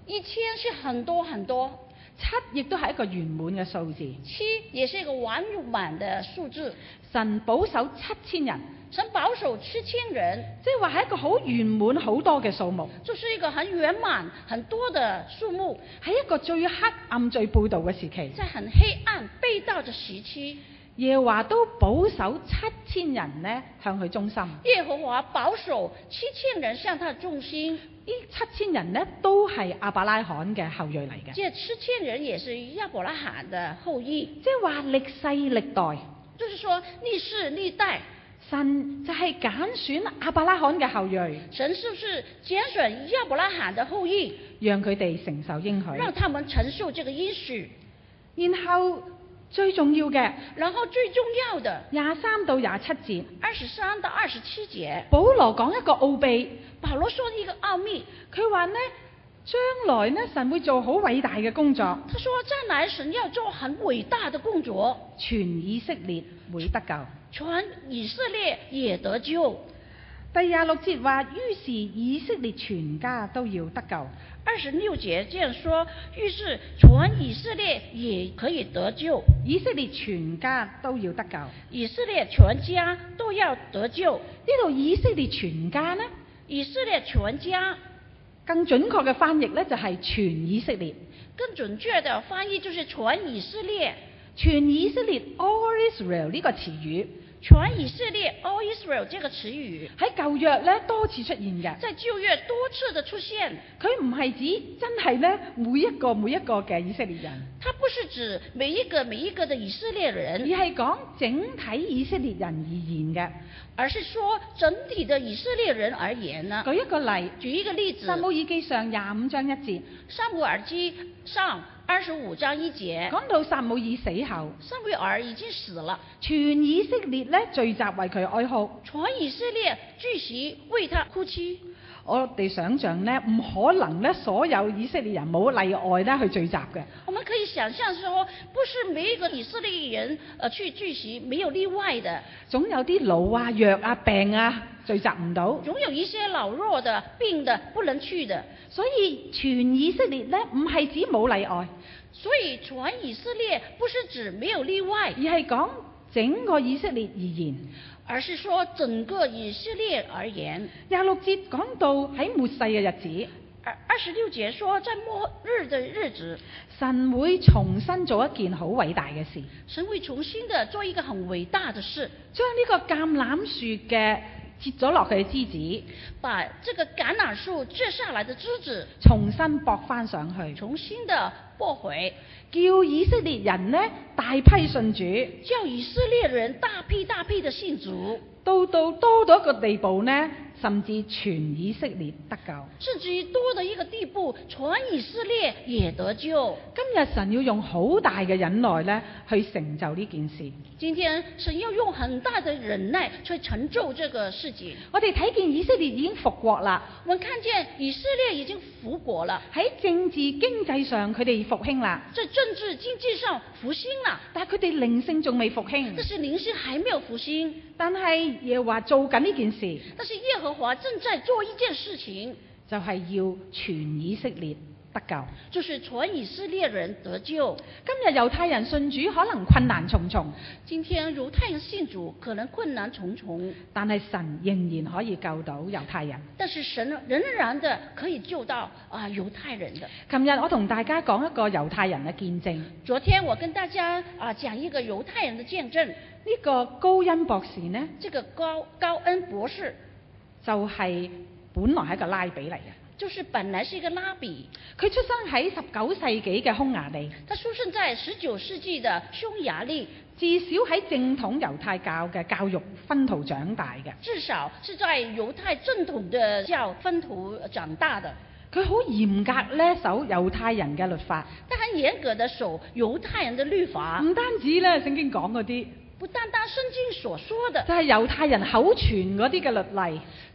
1000是很多很多 ，7亦都係一個圓滿嘅數字。 ，7也是一个完满的数字。 神保守7000人， 神保守7000人， 即係話係一個好圓滿好多嘅數目， 就是一个很圆满很多的数目， 喺一個最黑暗最背道嘅時期， 在很黑暗背道的時期， 耶和華都保守7000人呢向佢忠心。 耶和華保守7000人向他忠心。 呢7000人呢都係亞伯拉罕嘅後裔嚟嘅， 這7000人也是亞伯拉罕的後裔， 即係話歷世歷代， 就是說歷世歷代， 神就係揀選亞伯拉罕嘅後裔， 神是不是揀選亞伯拉罕的後裔， 讓佢哋承受應許， 讓他們承受這個應許。 然後最重要嘅， 然後最重要的 23到27節 ，23到27節， 保羅講一個奧秘， 保羅說一個奧秘， 佢話呢將來呢神會做好偉大嘅工作， 他說將來神要做很偉大的工作， 全以色列會得救， 全以色列也得救。 第26節話，於是以色列全家都要得救。 26節這樣說，於是全以色列也可以得救。 以色列全家都要得救。 以色列全家都要得救。 呢度以色列全家呢？ 以色列全家， 更準確嘅翻譯呢，就係全以色列。 更準確的翻譯就是全以色列。 全以色列 All Israel 呢個詞語。 全以色列 All Israel 這個詞語喺舊約咧多次出現嘅， 在舊約多次的出現。 佢唔係指真係咧每一個嘅以色列人， 它不是指每一個的以色列人， 而係講整體以色列人而言嘅， 而是說整體的以色列人而言呢。 舉一個例， 舉一個例子， 撒母耳記上25章1節， 撒母耳記上25章1節， 講到撒母耳死後， 撒母耳已經死了， 全以色列咧聚集為佢哀哭， 全以色列聚集為他哭泣。 我哋想象咧，唔可能咧所有以色列人冇例外咧去聚集嘅。 我們可以想象說，不是每一個以色列人去聚集，沒有例外的。 總有啲老啊、弱啊、病啊聚集唔到， 總有一些老弱的、病的不能去的。 所以全以色列咧唔係指冇例外， 所以全以色列不是指沒有例外， 而係講整個以色列而言。 而是說整個以色列而言。 26節講到喺末世嘅日子 ，26節說在末日的日子， 神會重新做一件好偉大嘅事。 神會重新的做一個很偉大的事， 將呢個橄欖樹嘅折咗落去嘅枝子， 把這個橄欖樹折下來的枝子重新駁翻上去， 重新的駁回， 叫以色列人呢大批信主， 叫以色列人大批的信主， 到多到一個地步呢，甚至全以色列得救， 甚至於多到一個地步，全以色列也得救。 今日神要用好大嘅忍耐呢去成就呢件事。 今天神要用很大的忍耐去成就這個事情。 我哋睇見以色列已經復國啦， 我們看見以色列已經復國了， 喺政治經濟上佢哋復興啦， 在政治經濟上復興了， 但係佢哋靈性仲未復興， 但是靈性還沒有復興。 但係耶和華做緊呢件事， 但是耶和華正在做一件事情， 就係要全以色列得救， 就是全以色列人得救。 今日猶太人信主可能困難重重， 今天猶太人信主可能困難重重， 但係神仍然可以救到猶太人。 但是神仍然的可以救到猶太人的。 琴日我同大家講一個猶太人嘅見證。 昨天我跟大家講一個猶太人的見證。 呢個高恩博士呢？ 這個高恩博士就係本來係一個拉比嚟嘅。 就是本來是一個拉比， 佢出生喺19世紀嘅匈牙利。 他出生在19世紀的匈牙利， 至少喺正統猶太教嘅教育薰陶長大嘅。 至少是在猶太正統的教薰陶長大的。 佢好嚴格咧守猶太人嘅律法， 他很嚴格的守猶太人的律法。 唔單止咧聖經講嗰啲， 不單單聖經所說的， 就係猶太人口傳嗰啲嘅律例，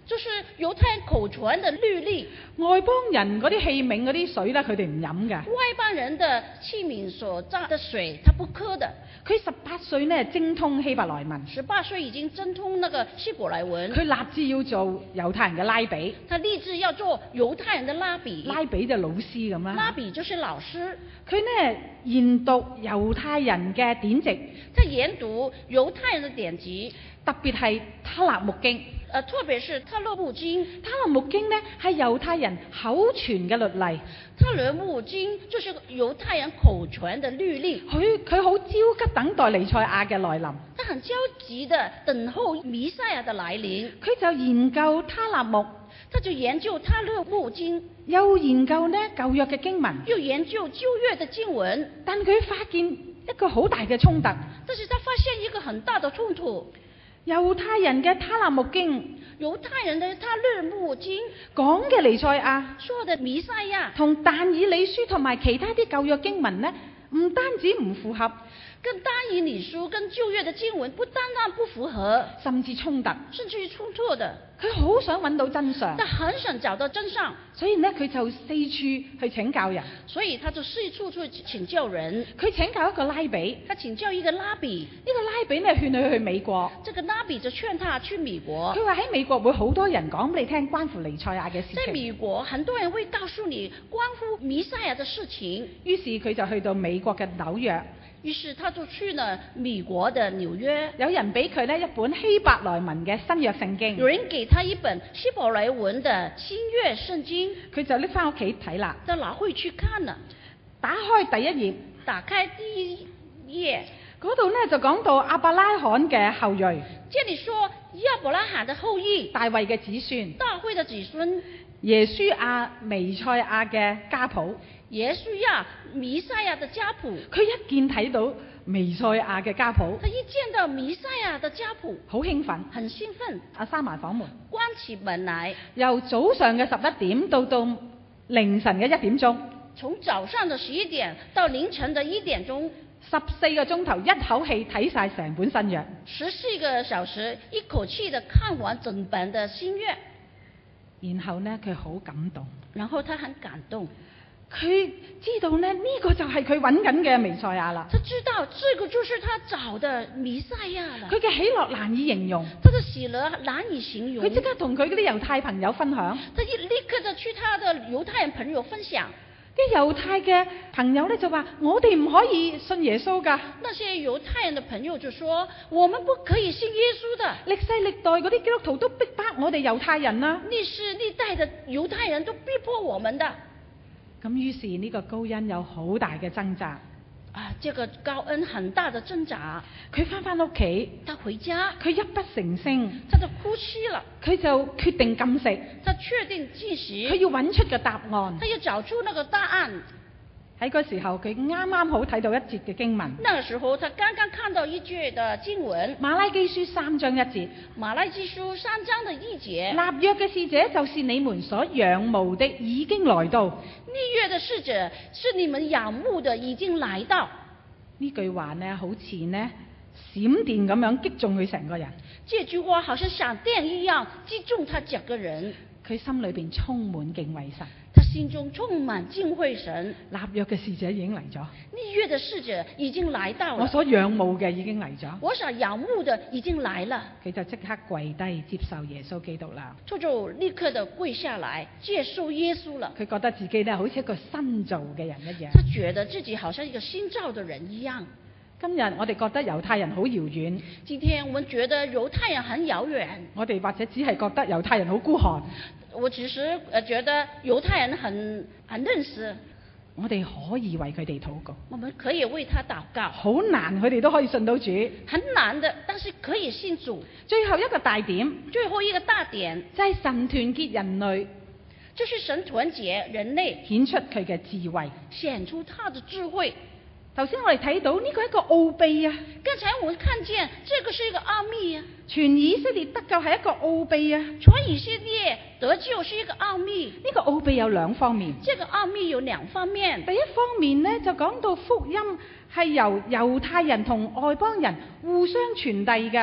就是猶太人口傳的律例。 外邦人嗰啲器皿嗰啲水咧，佢哋唔飲嘅。 外邦人的器皿所榨的水，他不喝的。 佢18歲呢精通希伯來文 ，18歲已經精通那個希伯來文。 佢立志要做猶太人嘅拉比， 他立志要做猶太人的拉比。 拉比就老師咁啦。 拉比就是老師。 佢呢研讀猶太人嘅典籍， 他研讀猶太人的典籍， 特別係他勒木經。 特別是他勒木經。 他勒木經呢係猶太人口傳嘅律例。 他勒木經就是猶太人口傳的律例。 佢好焦急等待彌賽亞嘅來臨。 他很焦急的等候彌賽亞的來臨。 佢就研究他勒木， 他就研究他勒木經， 又研究呢舊約嘅經文， 又研究舊約的經文。 但佢發現一個好大嘅衝突。 但是他發現一個很大的衝突。 猶太人嘅他勒木經， 猶太人的他勒木經講嘅彌賽亞， 說的彌賽亞， 同但以理書同埋其他啲舊約經文呢，唔單止唔符合， 跟但以理書跟舊約的經文不單不符合， 甚至衝突， 甚至於衝突的。 佢好想揾到真相， 他很想找到真相， 所以呢佢就四處去請教人， 所以他就四處去請教人。 佢請教一個拉比， 他請教一個拉比， 呢個拉比呢勸佢去美國， 這個拉比就勸他去美國。 佢話喺美國會好多人講俾你聽關乎彌賽亞嘅事情， 在美國很多人會告訴你關乎彌賽亞的事情。 於是佢就去到美國嘅紐約。 於是他就去了美國的紐約。 有人俾佢呢一本希伯來文嘅新約聖經， 有人給他一本希伯來文的新約聖經， 佢就拎翻屋企睇啦， 就拿回去看了。 打開第一頁， 打開第一頁， 嗰度呢就講到亞伯拉罕嘅後裔， 這裡說亞伯拉罕的後裔， 大衛嘅子孫， 大衛的子孫， 耶書亞彌賽亞嘅家譜， 耶穌亞彌賽亞的家譜。 佢一見睇到彌賽亞嘅家譜， 他一見到彌賽亞的家譜， 好興奮， 很興奮。 閂埋房門， 關起門來， 由早上嘅11點到凌晨嘅1點鐘， 從早上的11點到凌晨的1點鐘 ，14個鐘頭一口氣睇晒成本新約 ，14個小時一口氣的看完整本的新約。 然後呢，佢好感動， 然後他很感動， 佢知道呢，呢個就係佢揾緊嘅彌賽亞啦。 他知道這個就是他找的彌賽亞了。 佢嘅喜樂難以形容， 他的喜樂難以形容。 佢即刻同佢嗰啲猶太朋友分享， 他立刻就去他的猶太人朋友分享。 啲猶太嘅朋友咧就話：我哋唔可以信耶穌㗎。 那些猶太人的朋友就說：我們不可以信耶穌的。 歷世歷代嗰啲基督徒都逼迫我哋猶太人啦。 歷世歷代的猶太人都逼迫我們的。 咁於是呢個高恩有好大嘅掙扎。 這個高恩很大的掙扎。 佢翻屋企， 他回家， 佢泣不成聲， 他就哭泣了。 佢就決定禁食， 他確定禁食， 佢要揾出個答案， 他要找出那個答案。 喺嗰時候，佢啱啱好睇到一節嘅經文。 那個時候，他剛剛看到一節的經文， 馬拉基書3章1節。 馬拉基書3章的1節。 立約嘅使者就是你們所仰慕的，已經來到。 立約的使者是你們仰慕的，已經來到。 呢句話呢，好似呢閃電咁樣擊中佢成個人。 這句話好像閃電一樣擊中他整個人。 佢心裏邊充滿敬畏神。 他心中充滿敬畏神。 立約嘅使者已經嚟咗。 立約的使者已經來到了。 我所仰慕嘅已經嚟咗。 我所仰慕的已經來了。 佢就即刻跪低接受耶穌基督啦。 他就立刻的跪下來接受耶穌了。 佢覺得自己呢好似一個新造嘅人一樣。 他覺得自己好像一個新造的人一樣。 今日我哋覺得猶太人好遙遠。 今天我們覺得猶太人很遙遠。 我哋或者只係覺得猶太人好孤寒。 我只是覺得猶太人很認識。 我哋可以為佢哋禱告。 我們可以為他禱告。 好難，佢哋都可以信到主。 很難的，但是可以信主。 最後一個大點， 最後一個大點就係神團結人類， 就是神團結人類， 顯出佢嘅智慧， 顯出他的智慧。 頭先我哋睇到呢個係一個奧秘啊！ 剛才我們看見這個是一個奧秘啊！ 全以色列得救係一個奧秘啊！ 全以色列得救是一個奧秘。 呢個奧秘有兩方面。 這個奧秘有兩方面。 第一方面呢，就講到福音係由猶太人同外邦人互相傳遞㗎。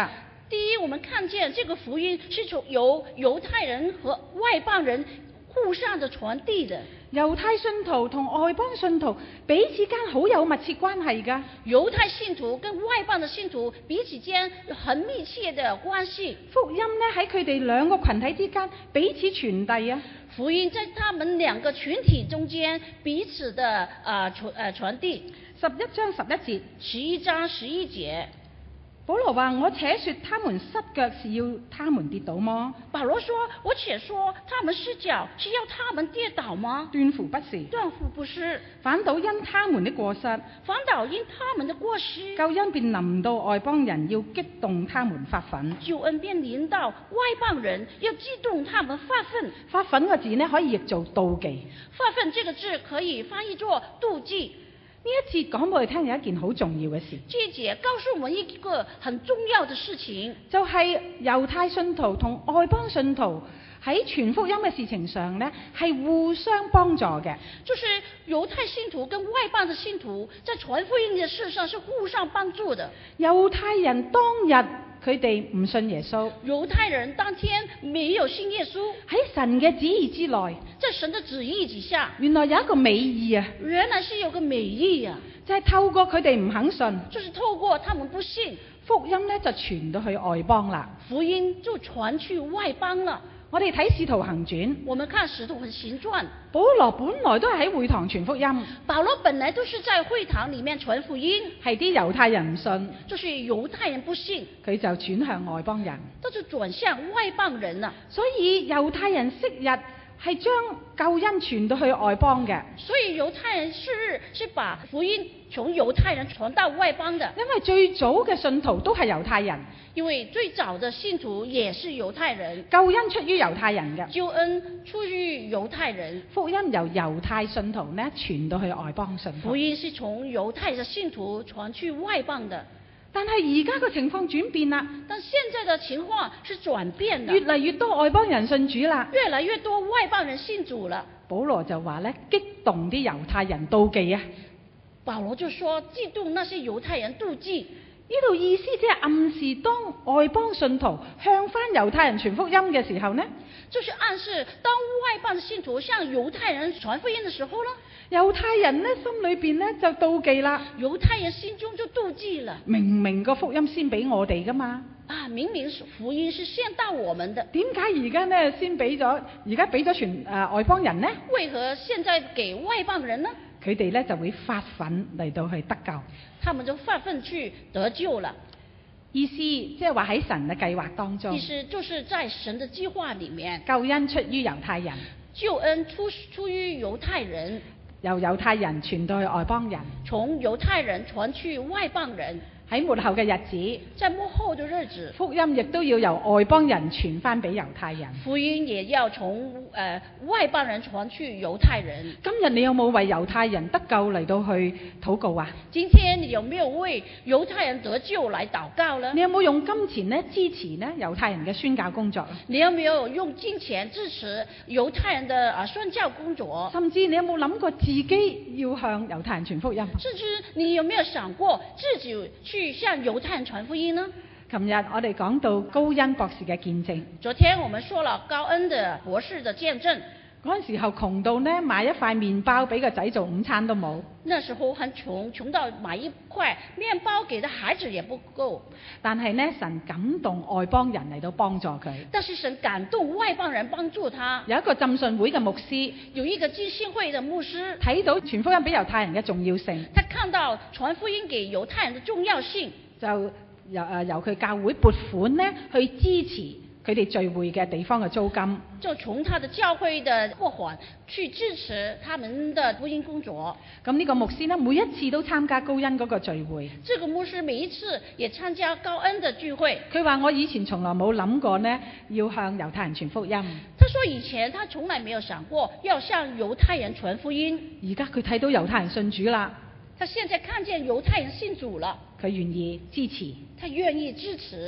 第一，我们看见这个福音是由犹太人和外邦人互相的传递的。 猶太信徒同外邦信徒彼此間好有密切關係㗎。 猶太信徒跟外邦的信徒彼此間有很密切的關係。 福音呢喺佢哋兩個群體之間彼此傳遞啊。 福音在他們兩個群體中間彼此的傳遞。 11章11節 ，11章11節。 保羅話：我且說他們失腳是要他們跌倒嗎？ 保羅說：我且說他們失腳是要他們跌倒嗎？ 斷乎不是， 斷乎不是， 反倒因他們的過失， 反倒因他們的過失， 救恩便臨到外邦人，要激動他們發憤。 救恩便臨到外邦人，要激動他們發憤。 發憤個字呢，可以譯做妒忌。 發憤這個字可以翻譯做妒忌。 呢一節講俾我哋聽有一件好重要嘅事。 這一節告訴我們一個很重要的事情， 就係猶太信徒同外邦信徒喺傳福音嘅事情上呢，係互相幫助嘅。 就是猶太信徒跟外邦的信徒在傳福音嘅事上是互相幫助的。 猶太人當日佢哋唔信耶穌， 猶太人當天沒有信耶穌， 喺神嘅旨意之內， 在神的旨意之下， 原來有一個美意啊！ 原來是有個美意啊！ 就係透過佢哋唔肯信， 就是透過他們不信， 福音呢就傳到去外邦啦。 福音就傳去外邦了。 我哋睇《使徒行傳》， 我們看《使徒行傳》， 保羅本來都係喺會堂傳福音。 保羅本來都是在會堂裡面傳福音， 係啲猶太人唔信， 就是猶太人不信， 佢就轉向外邦人， 都是轉向外邦人啦。 所以猶太人昔日係將救恩傳到去外邦嘅。 所以猶太人昔日是把福音從猶太人傳到外邦的。 因為最早嘅信徒都係猶太人， 因為最早的信徒也是猶太人， 救恩出於猶太人嘅， 救恩出於猶太人， 福音由猶太信徒呢傳到去外邦信徒。 福音是從猶太的信徒傳去外邦的。 但係而家個情況轉變啦， 但現在的情況是轉變的， 越嚟越多外邦人信主啦， 越來越多外邦人信主了。 保羅就話咧，激動啲猶太人妒忌啊！ 保羅就說激動那些猶太人妒忌。 呢度意思即係暗示，當外邦信徒向翻猶太人傳福音嘅時候呢， 就是暗示當外邦的信徒向猶太人傳福音的時候呢， 猶太人呢心裏邊呢就妒忌啦， 猶太人心中就妒忌了。 明明個福音先俾我哋噶嘛， 明明福音是先到我們的， 點解而家呢先俾咗？而家俾咗傳外邦人呢？ 為何現在給外邦人呢？ 佢哋呢就會發憤嚟到去得救， 他們就發憤去得救了。 意思即係話喺神嘅計劃當中， 意思就是在神的計劃裡面， 救恩出於猶太人， 救恩出於猶太人， 由猶太人傳到去外邦人， 從猶太人傳去外邦人。 喺末後嘅日子， 在末後的日子， 福音亦都要由外邦人傳翻俾猶太人。 福音也要從外邦人傳去猶太人。 今日你有冇為猶太人得救嚟到去禱告啊？ 今天你有沒有為猶太人得救來禱告呢？ 你有冇用金錢呢支持呢猶太人嘅宣教工作？ 你有沒有用金錢支持猶太人的宣教工作？ 甚至你有冇諗過自己要向猶太人傳福音？ 甚至你有沒有想過自己去向猶太人傳福音呢？ 琴日我哋講到高恩博士嘅見證。 昨天我們說了高恩的博士的見證。 嗰陣時候窮到呢買一塊麵包俾個仔做午餐都冇。 那時候很窮，窮到買一塊麵包給的孩子也不夠。 但係呢神感動外邦人嚟到幫助佢。 但是神感動外邦人幫助他。 有一個浸信會嘅牧師， 有一個浸信會的牧師睇到傳福音俾猶太人嘅重要性， 他看到傳福音給猶太人的重要性， 就由佢教會撥款呢去支持佢哋聚會嘅地方嘅租金， 就從他的教會的撥款去支持他們的福音工作。 咁呢個牧師呢，每一次都參加高恩嗰個聚會。 這個牧師每一次也參加高恩的聚會。 佢話：我以前從來冇諗過呢，要向猶太人傳福音。 他說以前他從來沒有想過要向猶太人傳福音。 而家佢睇到猶太人信主啦， 他現在看見猶太人信主了， 佢願意支持。 他願意支持。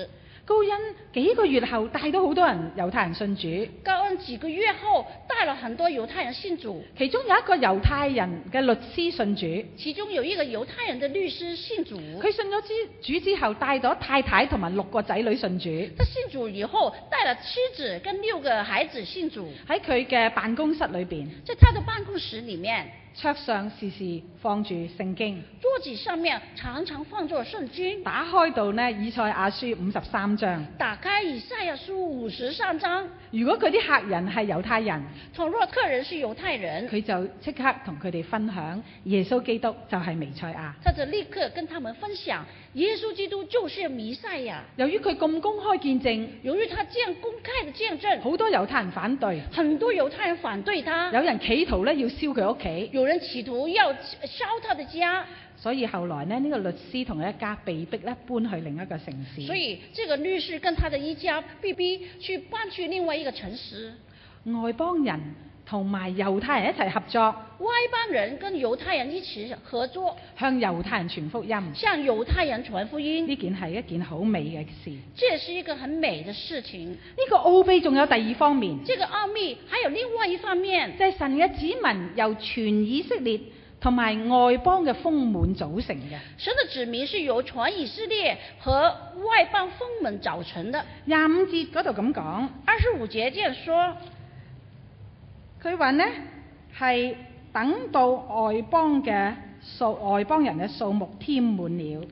高恩幾個月後帶到好多人猶太人信主， 高恩幾個月後帶了很多猶太人信主， 其中有一個猶太人嘅律師信主， 其中有一個猶太人的律師信主。 佢信咗主之後，帶咗太太同埋6個仔女信主。 他信主以後，帶了妻子跟6個孩子信主。 喺佢嘅辦公室裏邊， 在他的辦公室裡面， 桌上時時放住聖經， 桌子上面常常放着聖經。 打開到呢以賽亞書53章， 打開以賽亞書53章。 如果佢啲客人係猶太人， 倘若客人是猶太人， 佢就即刻同佢哋分享耶穌基督就係彌賽亞。 他就立刻跟他們分享耶穌基督就是彌賽亞。 由於佢咁公開見證， 由於他這樣公開的見證， 好多猶太人反對， 很多猶太人反對他， 有人企圖咧要燒佢屋企， 有人企圖要燒他的家。 所以後來呢，呢個律師同佢一家被逼咧搬去另一個城市。 所以這個律師跟他的一家被逼去搬去另外一個城市。 外邦人同埋猶太人一齊合作， 外邦人跟猶太人一起合作， 向猶太人傳福音， 向猶太人傳福音。 呢件係一件好美嘅事， 這是一個很美的事情。 呢個奧秘仲有第二方面， 這個奧秘還有另外一方面， 就係神嘅子民由全以色列同埋外邦嘅豐滿組成嘅。 神的子民是由全以色列和外邦豐滿組成的。 25節嗰度咁講 ，25節這樣說， 佢話呢係等到外邦人嘅數目添滿了。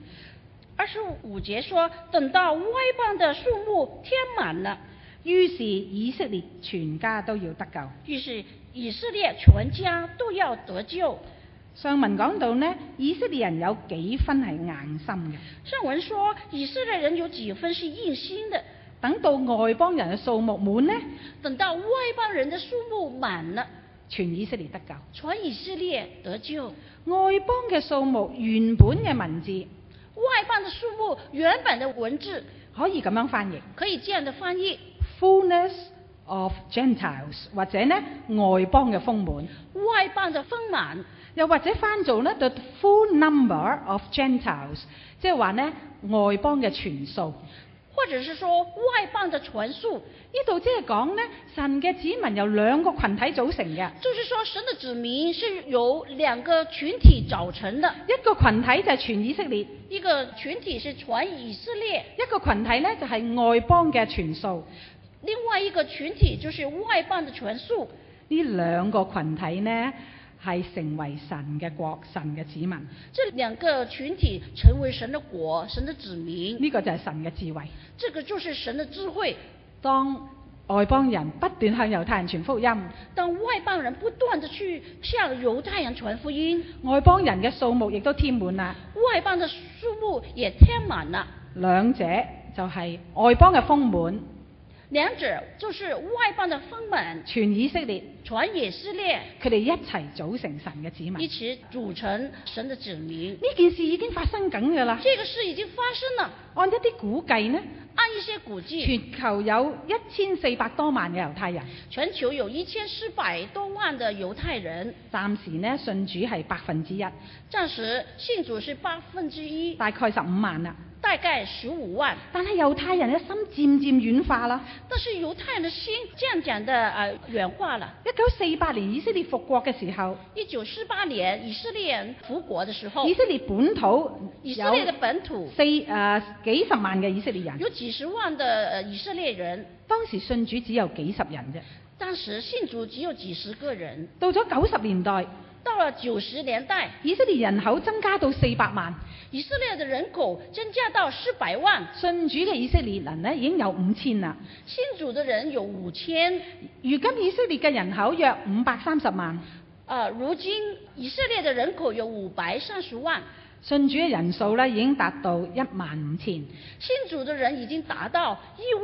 25節說，等到外邦的數目添滿了， 於是以色列全家都要得救。 於是以色列全家都要得救。 上文講到呢，以色列人有幾分係硬心嘅。 上文說以色列人有幾分是硬心的。 等到外邦人嘅數目滿呢， 等到外邦人的數目滿了， 全以色列得救。 全以色列得救。 外邦嘅數目原本嘅文字， 外邦的數目原本的文字可以咁樣翻譯， 可以這樣的翻譯 fullness of Gentiles， 或者呢外邦嘅豐滿， 外邦的豐滿， 又或者翻做呢 the full number of Gentiles， 即係話呢外邦嘅全數， 或者是說外邦的全數。 呢度即係講呢神嘅子民由2個群體組成嘅， 就是說神的子民是由2個群體組成的。 一個群體就係全以色列， 一個群體是全以色列， 一個群體呢就係外邦嘅全數， 另外一個群體就是外邦的全數。 呢2個群體呢係成為神嘅國、神嘅子民。 這2個群體成為神的國、神的子民。 呢個就係神嘅智慧。 這個就是神的智慧。 當外邦人不斷向猶太人傳福音， 當外邦人不斷地去向猶太人傳福音， 外邦人嘅數目亦都添滿啦， 外邦的數目也添滿了。 兩者就係外邦嘅豐滿， 兩者就是外邦的豐滿， 全以色列， 全以色列， 佢哋一齊組成神嘅子民， 一起組成神的子民。 呢件事已經發生緊㗎啦。 這個事已經發生了。 按一啲估計呢， 按一些估計， 全球有1400多萬嘅猶太人， 全球有1400多萬的猶太人。 暫時呢信主係1%， 暫時信主是1%， 大概15萬啦。 大概15萬， 但係猶太人嘅心漸漸軟化啦。 但是猶太人的心漸漸的軟化了。 1948年以色列復國嘅時候 ，1948年以色列人復國的時候， 以色列本土以色列的本土幾十萬嘅以色列人， 有幾十萬的以色列人。 當時信主只有幾十人啫。 當時信主只有幾十個人。 到咗90年代， 到了90年代， 以色列人口增加到400萬， 以色列的人口增加到400萬， 信主嘅以色列人呢已經有5000啦， 信主的人有5000。 如今以色列嘅人口約530萬， 如今以色列的人口有530萬， 信主嘅人數呢已經達到15000， 信主的人已經達到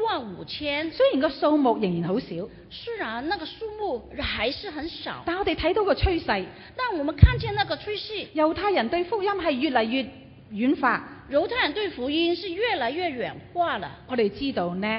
15000。 雖然個數目仍然好少， 雖然那個數目還是很少， 但我哋睇到個趨勢， 但我們看見那個趨勢， 猶太人對福音係越嚟越軟化， 猶太人對福音是越來越軟化了。 我哋知道呢，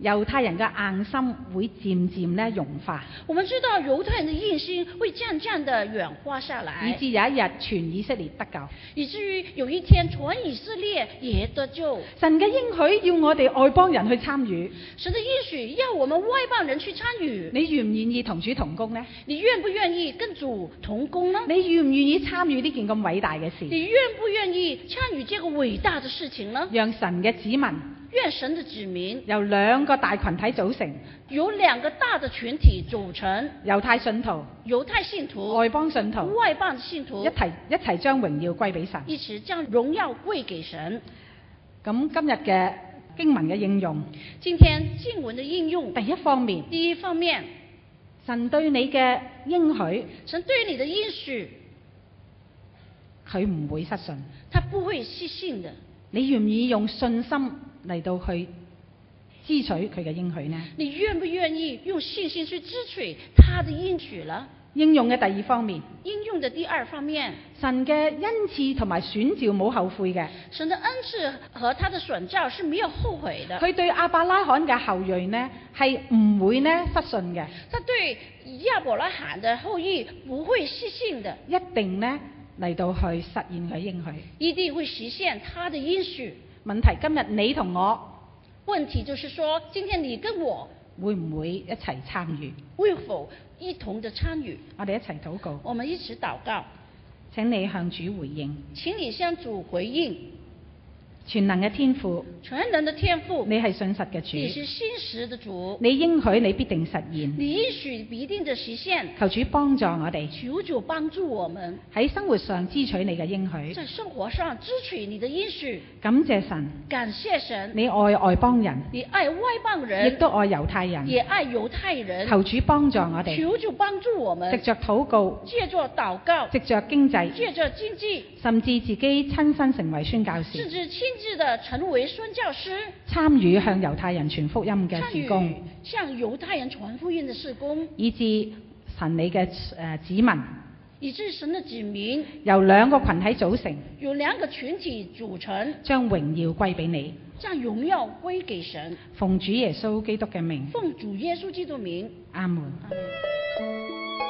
猶太人嘅硬心會漸漸咧融化， 我們知道猶太人的硬心會漸漸的軟化下來， 以至有一日全以色列得救， 以至於有一天全以色列也得救。 神嘅應許要我哋外邦人去參與， 神的應許要我們外邦人去參與。 你願唔願意同主同工呢？ 你願不願意跟主同工呢？ 你願唔願意參與呢件咁偉大嘅事？ 你願不願意參與這個偉大的事情呢？ 讓神嘅子民， 願神的子民由兩個大群體組成， 由兩個大的群體組成， 猶太信徒、 猶太信徒、 外邦信徒、 外邦信徒一齊將榮耀歸俾神， 一起將榮耀歸給神。 咁今日嘅經文嘅應用， 今天經文的應用， 第一方面，神對你嘅應許， 神對你的應許， 佢唔會失信， 他不會失信的。 你願唔願意用信心嚟到去支取佢嘅應許呢？ 你願不願意用信心去支取他的應許了？ 應用嘅第二方面， 應用的第二方面， 神嘅恩賜同埋選召冇後悔嘅。 神的恩賜和他的選召是沒有後悔的。 佢對亞伯拉罕嘅後裔呢係唔會呢失信嘅。 他對亞伯拉罕的後裔不會失信的， 一定呢嚟到去實現佢應許， 一定會實現他的應許。 問題今日你同我， 問題就是說，今天你跟我會唔會一齊參與？ 會否一同的參與？ 我哋一齊禱告。 我們一起禱告。 請你向主回應。 請你向主回應。 全能嘅天父， 全能的天父， 你係信實嘅主， 你是信實的主， 你應許你必定實現， 你應許必定的實現。 求主幫助我哋， 求主幫助我們喺生活上支取你嘅應許， 在生活上支取你的應許。 感謝神， 感謝神， 你愛外邦人， 你愛外邦人， 亦都愛猶太人， 也愛猶太人。 求主幫助我哋， 求主幫助我們， 藉着禱告， 借着禱告， 藉着經濟， 借着經濟， 甚至自己親身成為宣教士， 甚至親自的成為宣教師， 參與向猶太人傳福音嘅事工， 向猶太人傳福音的事工， 以致神你嘅子民， 以致神的子民由兩個群體組成， 由兩個群體組成， 將榮耀歸俾你， 將榮耀歸給神。 奉主耶穌基督嘅名， 奉主耶穌基督名， 阿門。 阿門。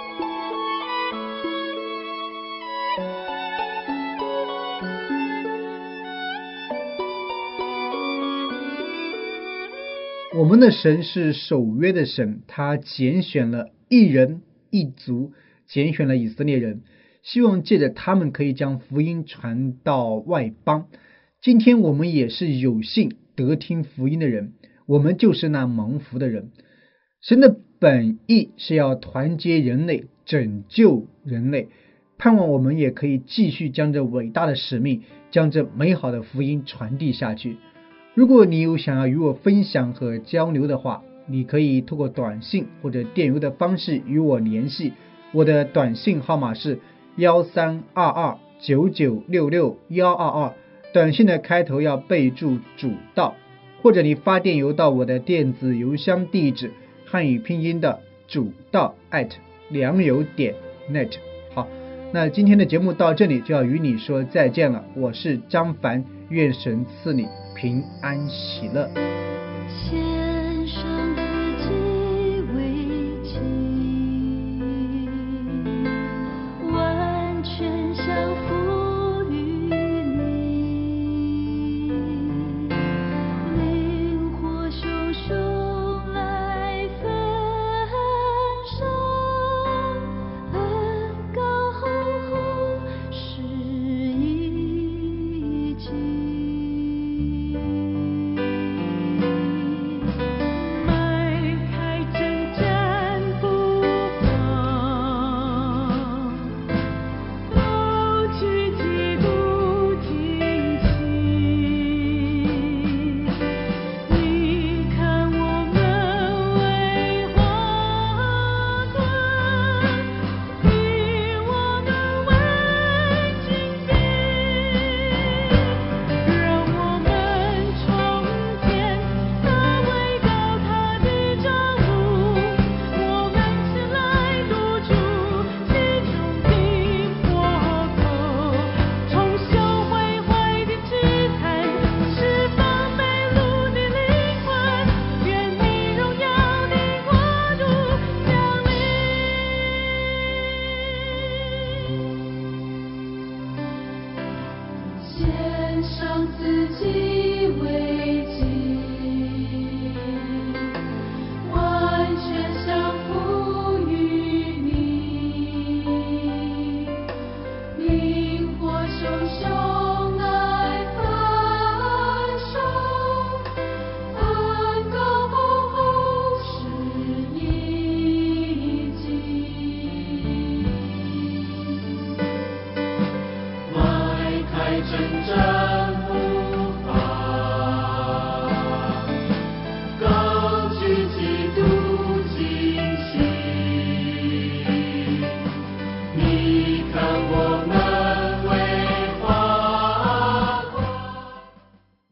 我们的神是守约的神，他拣选了一人一族，拣选了以色列人，希望借着他们可以将福音传到外邦。今天我们也是有幸得听福音的人，我们就是那蒙福的人。神的本意是要团结人类，拯救人类，盼望我们也可以继续将这伟大的使命，将这美好的福音传递下去。如果你有想要与我分享和交流的话，你可以透过短信或者电邮的方式与我联系。我的短信号码是132299662122，短信的开头要备注主道，或者你发电邮到我的电子邮箱地址，汉语拼音的主道@良友.net。好，那今天的节目到这里就要与你说再见了，我是张凡，愿神赐你平安喜乐。 献上自己为祭，完全降服于你，灵火熊熊来焚烧，恩膏厚厚是一祭。 自己为己，完全降服于你，灵火熊熊来焚烧，恩膏厚厚是一襟。 迈开征战。